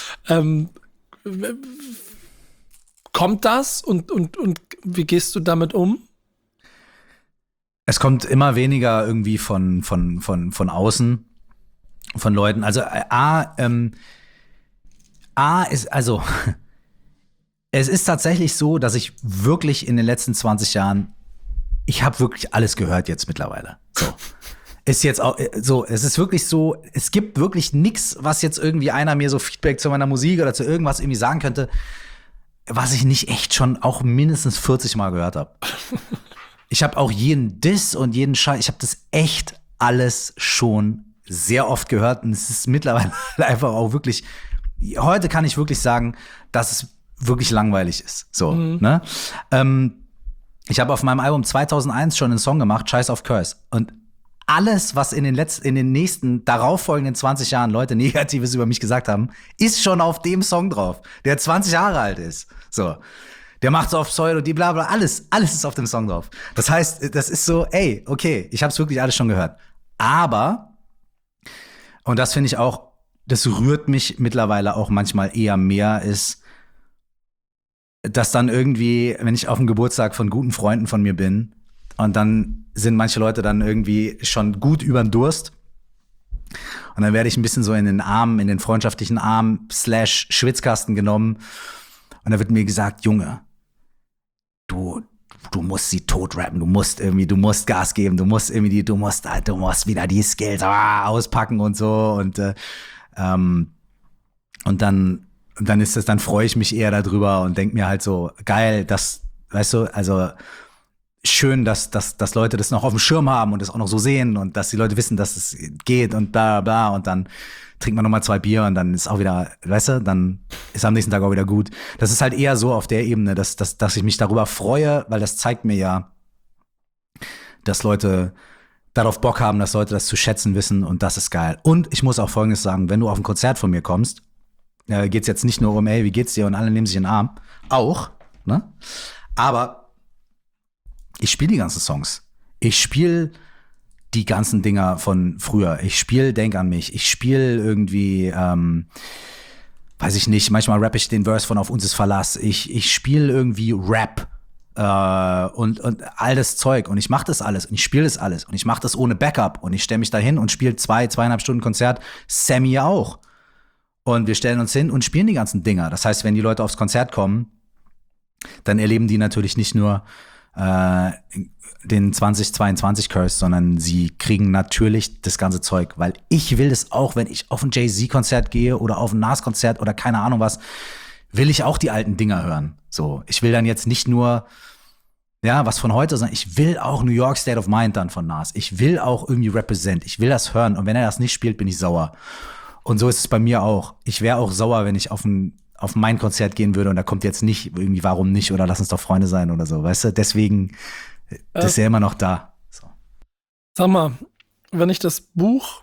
Kommt das und wie gehst du damit um? Es kommt immer weniger irgendwie von außen, von Leuten. Also es ist tatsächlich so, dass ich wirklich in den letzten 20 Jahren, ich habe wirklich alles gehört jetzt mittlerweile. So. Ist jetzt auch so, es ist wirklich so, es gibt wirklich nichts, was jetzt irgendwie einer mir so Feedback zu meiner Musik oder zu irgendwas irgendwie sagen könnte, was ich nicht echt schon auch mindestens 40 Mal gehört habe. Ich habe auch jeden Diss und jeden Scheiß, ich habe das echt alles schon sehr oft gehört und es ist mittlerweile einfach auch wirklich, heute kann ich wirklich sagen, dass es wirklich langweilig ist. So, ne? Ich habe auf meinem Album 2001 schon einen Song gemacht, Scheiß auf Curse. Und alles, was in den nächsten darauffolgenden 20 Jahren Leute Negatives über mich gesagt haben, ist schon auf dem Song drauf, der 20 Jahre alt ist. So. Der macht so auf Pseudo, die bla bla, alles ist auf dem Song drauf. Das heißt, das ist so, ey, okay, ich hab's wirklich alles schon gehört. Aber, und das finde ich auch, das rührt mich mittlerweile auch manchmal eher mehr, ist, dass dann irgendwie, wenn ich auf dem Geburtstag von guten Freunden von mir bin, und dann sind manche Leute dann irgendwie schon gut übern Durst. Und dann werde ich ein bisschen so in den freundschaftlichen Arm / Schwitzkasten genommen. Und da wird mir gesagt, Junge, du musst sie tot rappen, du musst Gas geben, du musst wieder die Skills auspacken und so. Und dann ist es, dann freue ich mich eher darüber und denke mir halt so, geil, das, weißt du, also schön, dass Leute das noch auf dem Schirm haben und das auch noch so sehen und dass die Leute wissen, dass es geht und bla bla und dann trinkt man nochmal 2 Bier und dann ist auch wieder, weißt du, dann ist am nächsten Tag auch wieder gut. Das ist halt eher so auf der Ebene, dass ich mich darüber freue, weil das zeigt mir ja, dass Leute darauf Bock haben, dass Leute das zu schätzen wissen und das ist geil. Und ich muss auch Folgendes sagen, wenn du auf ein Konzert von mir kommst, geht's jetzt nicht nur um, ey, wie geht's dir und alle nehmen sich in den Arm, auch, ne? Aber ich spiele die ganzen Songs. Ich spiele die ganzen Dinger von früher. Ich spiele Denk an mich. Ich spiele irgendwie, weiß ich nicht, manchmal rappe ich den Verse von Auf uns ist Verlass. Ich spiele irgendwie Rap und all das Zeug. Und ich mache das alles und ich spiele das alles. Und ich mache das ohne Backup. Und ich stelle mich da hin und spiele 2,5 Stunden Konzert. Sammy auch. Und wir stellen uns hin und spielen die ganzen Dinger. Das heißt, wenn die Leute aufs Konzert kommen, dann erleben die natürlich nicht nur den 2022 Curse, sondern sie kriegen natürlich das ganze Zeug, weil ich will das auch, wenn ich auf ein Jay-Z-Konzert gehe oder auf ein Nas-Konzert oder keine Ahnung was, will ich auch die alten Dinger hören. So, ich will dann jetzt nicht nur was von heute, sondern ich will auch New York State of Mind dann von Nas. Ich will auch irgendwie Represent. Ich will das hören. Und wenn er das nicht spielt, bin ich sauer. Und so ist es bei mir auch. Ich wäre auch sauer, wenn ich auf mein Konzert gehen würde und da kommt jetzt nicht irgendwie, warum nicht oder lass uns doch Freunde sein oder so, weißt du? Deswegen, das ist ja immer noch da. So. Sag mal, wenn ich das Buch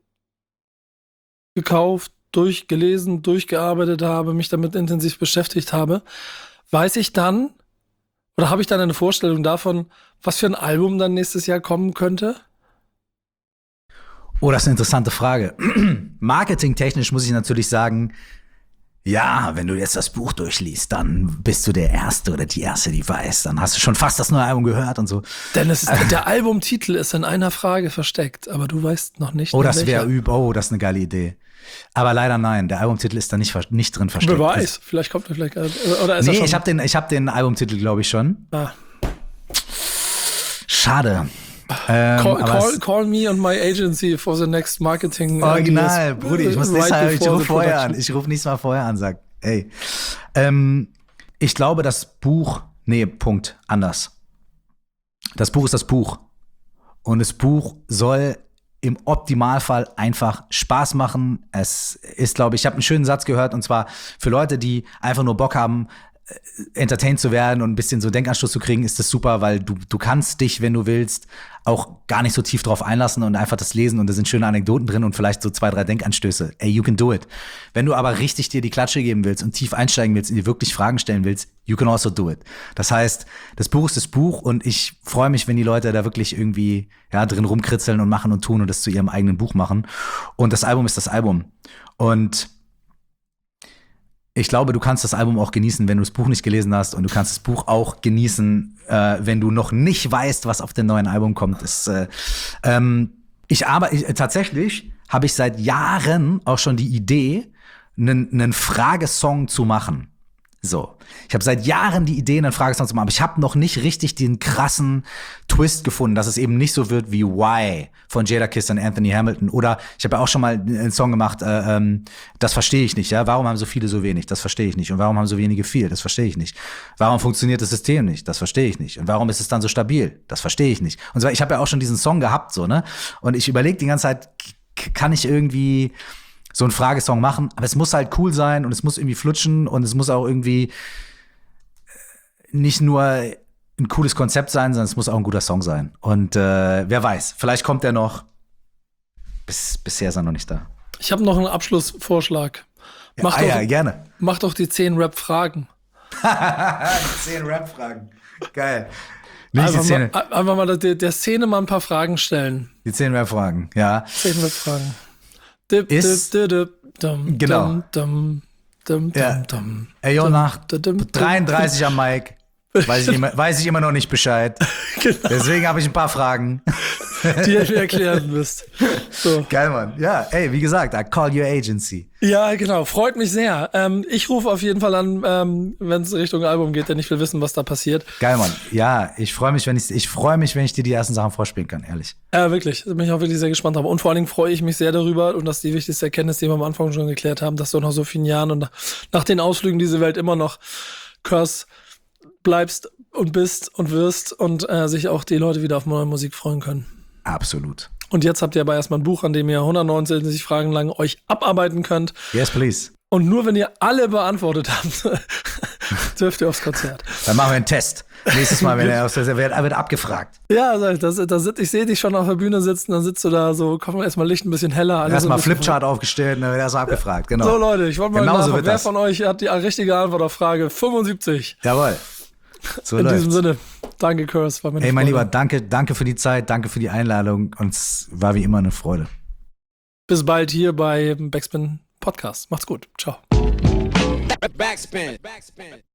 gekauft, durchgelesen, durchgearbeitet habe, mich damit intensiv beschäftigt habe, weiß ich dann, oder habe ich dann eine Vorstellung davon, was für ein Album dann nächstes Jahr kommen könnte? Oh, das ist eine interessante Frage. Marketingtechnisch muss ich natürlich sagen, ja, wenn du jetzt das Buch durchliest, dann bist du der Erste oder die Erste, die weiß. Dann hast du schon fast das neue Album gehört und so. Denn der Albumtitel ist in einer Frage versteckt, aber du weißt noch nicht. Oh, das wäre das ist eine geile Idee. Aber leider nein, der Albumtitel ist da nicht drin versteckt. Wer weiß, vielleicht kommt er vielleicht. Oder ist nee, er schon? ich hab den Albumtitel, glaube ich, schon. Schade. Call me and my agency for the next marketing. Original, Brudi, ich muss nicht sagen, ich rufe vorher an. Ich rufe nächstes Mal vorher an, sag, ey. Ich glaube, das Buch, anders. Das Buch ist das Buch. Und das Buch soll im Optimalfall einfach Spaß machen. Es ist, glaube ich habe einen schönen Satz gehört, und zwar für Leute, die einfach nur Bock haben, entertained zu werden und ein bisschen so Denkanstoß zu kriegen, ist das super, weil du kannst dich, wenn du willst, auch gar nicht so tief drauf einlassen und einfach das lesen und da sind schöne Anekdoten drin und vielleicht so 2, 3 Denkanstöße. Ey, you can do it. Wenn du aber richtig dir die Klatsche geben willst und tief einsteigen willst und dir wirklich Fragen stellen willst, you can also do it. Das heißt, das Buch ist das Buch und ich freue mich, wenn die Leute da wirklich irgendwie drin rumkritzeln und machen und tun und das zu ihrem eigenen Buch machen. Und das Album ist das Album. Und ich glaube, du kannst das Album auch genießen, wenn du das Buch nicht gelesen hast, und du kannst das Buch auch genießen, wenn du noch nicht weißt, was auf dem neuen Album kommt. Tatsächlich habe ich seit Jahren auch schon die Idee, einen Fragesong zu machen. So. Ich habe seit Jahren die Idee, einen Fragesong zu machen, aber ich habe noch nicht richtig den krassen Twist gefunden, dass es eben nicht so wird wie Why von Jadakiss und Anthony Hamilton. Oder ich habe ja auch schon mal einen Song gemacht, das verstehe ich nicht, ja. Warum haben so viele so wenig? Das verstehe ich nicht. Und warum haben so wenige viel? Das verstehe ich nicht. Warum funktioniert das System nicht? Das verstehe ich nicht. Und warum ist es dann so stabil? Das verstehe ich nicht. Und zwar, ich habe ja auch schon diesen Song gehabt, so, ne? Und ich überlege die ganze Zeit, kann ich irgendwie so einen Fragesong machen, aber es muss halt cool sein und es muss irgendwie flutschen und es muss auch irgendwie nicht nur ein cooles Konzept sein, sondern es muss auch ein guter Song sein. Und wer weiß, vielleicht kommt der noch. Bisher ist er noch nicht da. Ich habe noch einen Abschlussvorschlag. Gerne. Mach doch die 10 Rap-Fragen. 10 Rap-Fragen. Geil. Einfach mal der Szene mal ein paar Fragen stellen. Die 10 Rap-Fragen, ja. 10 Rap-Fragen. Genau. Ey, nach 33 am Mic weiß ich immer noch nicht Bescheid. Genau. Deswegen habe ich ein paar Fragen, die ihr mir erklären müsst. So. Geil, Mann. Ja, ey, wie gesagt, I call your agency. Ja, genau. Freut mich sehr. Ich rufe auf jeden Fall an, wenn es Richtung Album geht, denn ich will wissen, was da passiert. Geil, Mann. Ja, ich freue mich, wenn ich dir die ersten Sachen vorspielen kann, ehrlich. Ja, wirklich. Da bin ich auch wirklich sehr gespannt drauf. Und vor allen Dingen freue ich mich sehr darüber, und das ist die wichtigste Erkenntnis, die wir am Anfang schon geklärt haben, dass du nach so vielen Jahren und nach den Ausflügen diese Welt immer noch Curse bleibst und bist und wirst und sich auch die Leute wieder auf neue Musik freuen können. Absolut. Und jetzt habt ihr aber erstmal ein Buch, an dem ihr 169 Fragen lang euch abarbeiten könnt. Yes, please. Und nur wenn ihr alle beantwortet habt, dürft ihr aufs Konzert. Dann machen wir einen Test. Nächstes Mal, wenn er wird abgefragt. Ja, ich sehe dich schon auf der Bühne sitzen, dann sitzt du da so, komm erstmal Licht ein bisschen heller. Erstmal Flipchart aufgestellt, dann wird erstmal abgefragt, genau. So Leute, ich wollte mal nachfragen, wer von euch hat die richtige Antwort auf Frage 75? Jawohl. So in diesem Sinne, danke Curse. War mir Ey, mein Lieber, danke für die Zeit, danke für die Einladung und es war wie immer eine Freude. Bis bald hier bei Backspin Podcast. Macht's gut. Ciao. Backspin.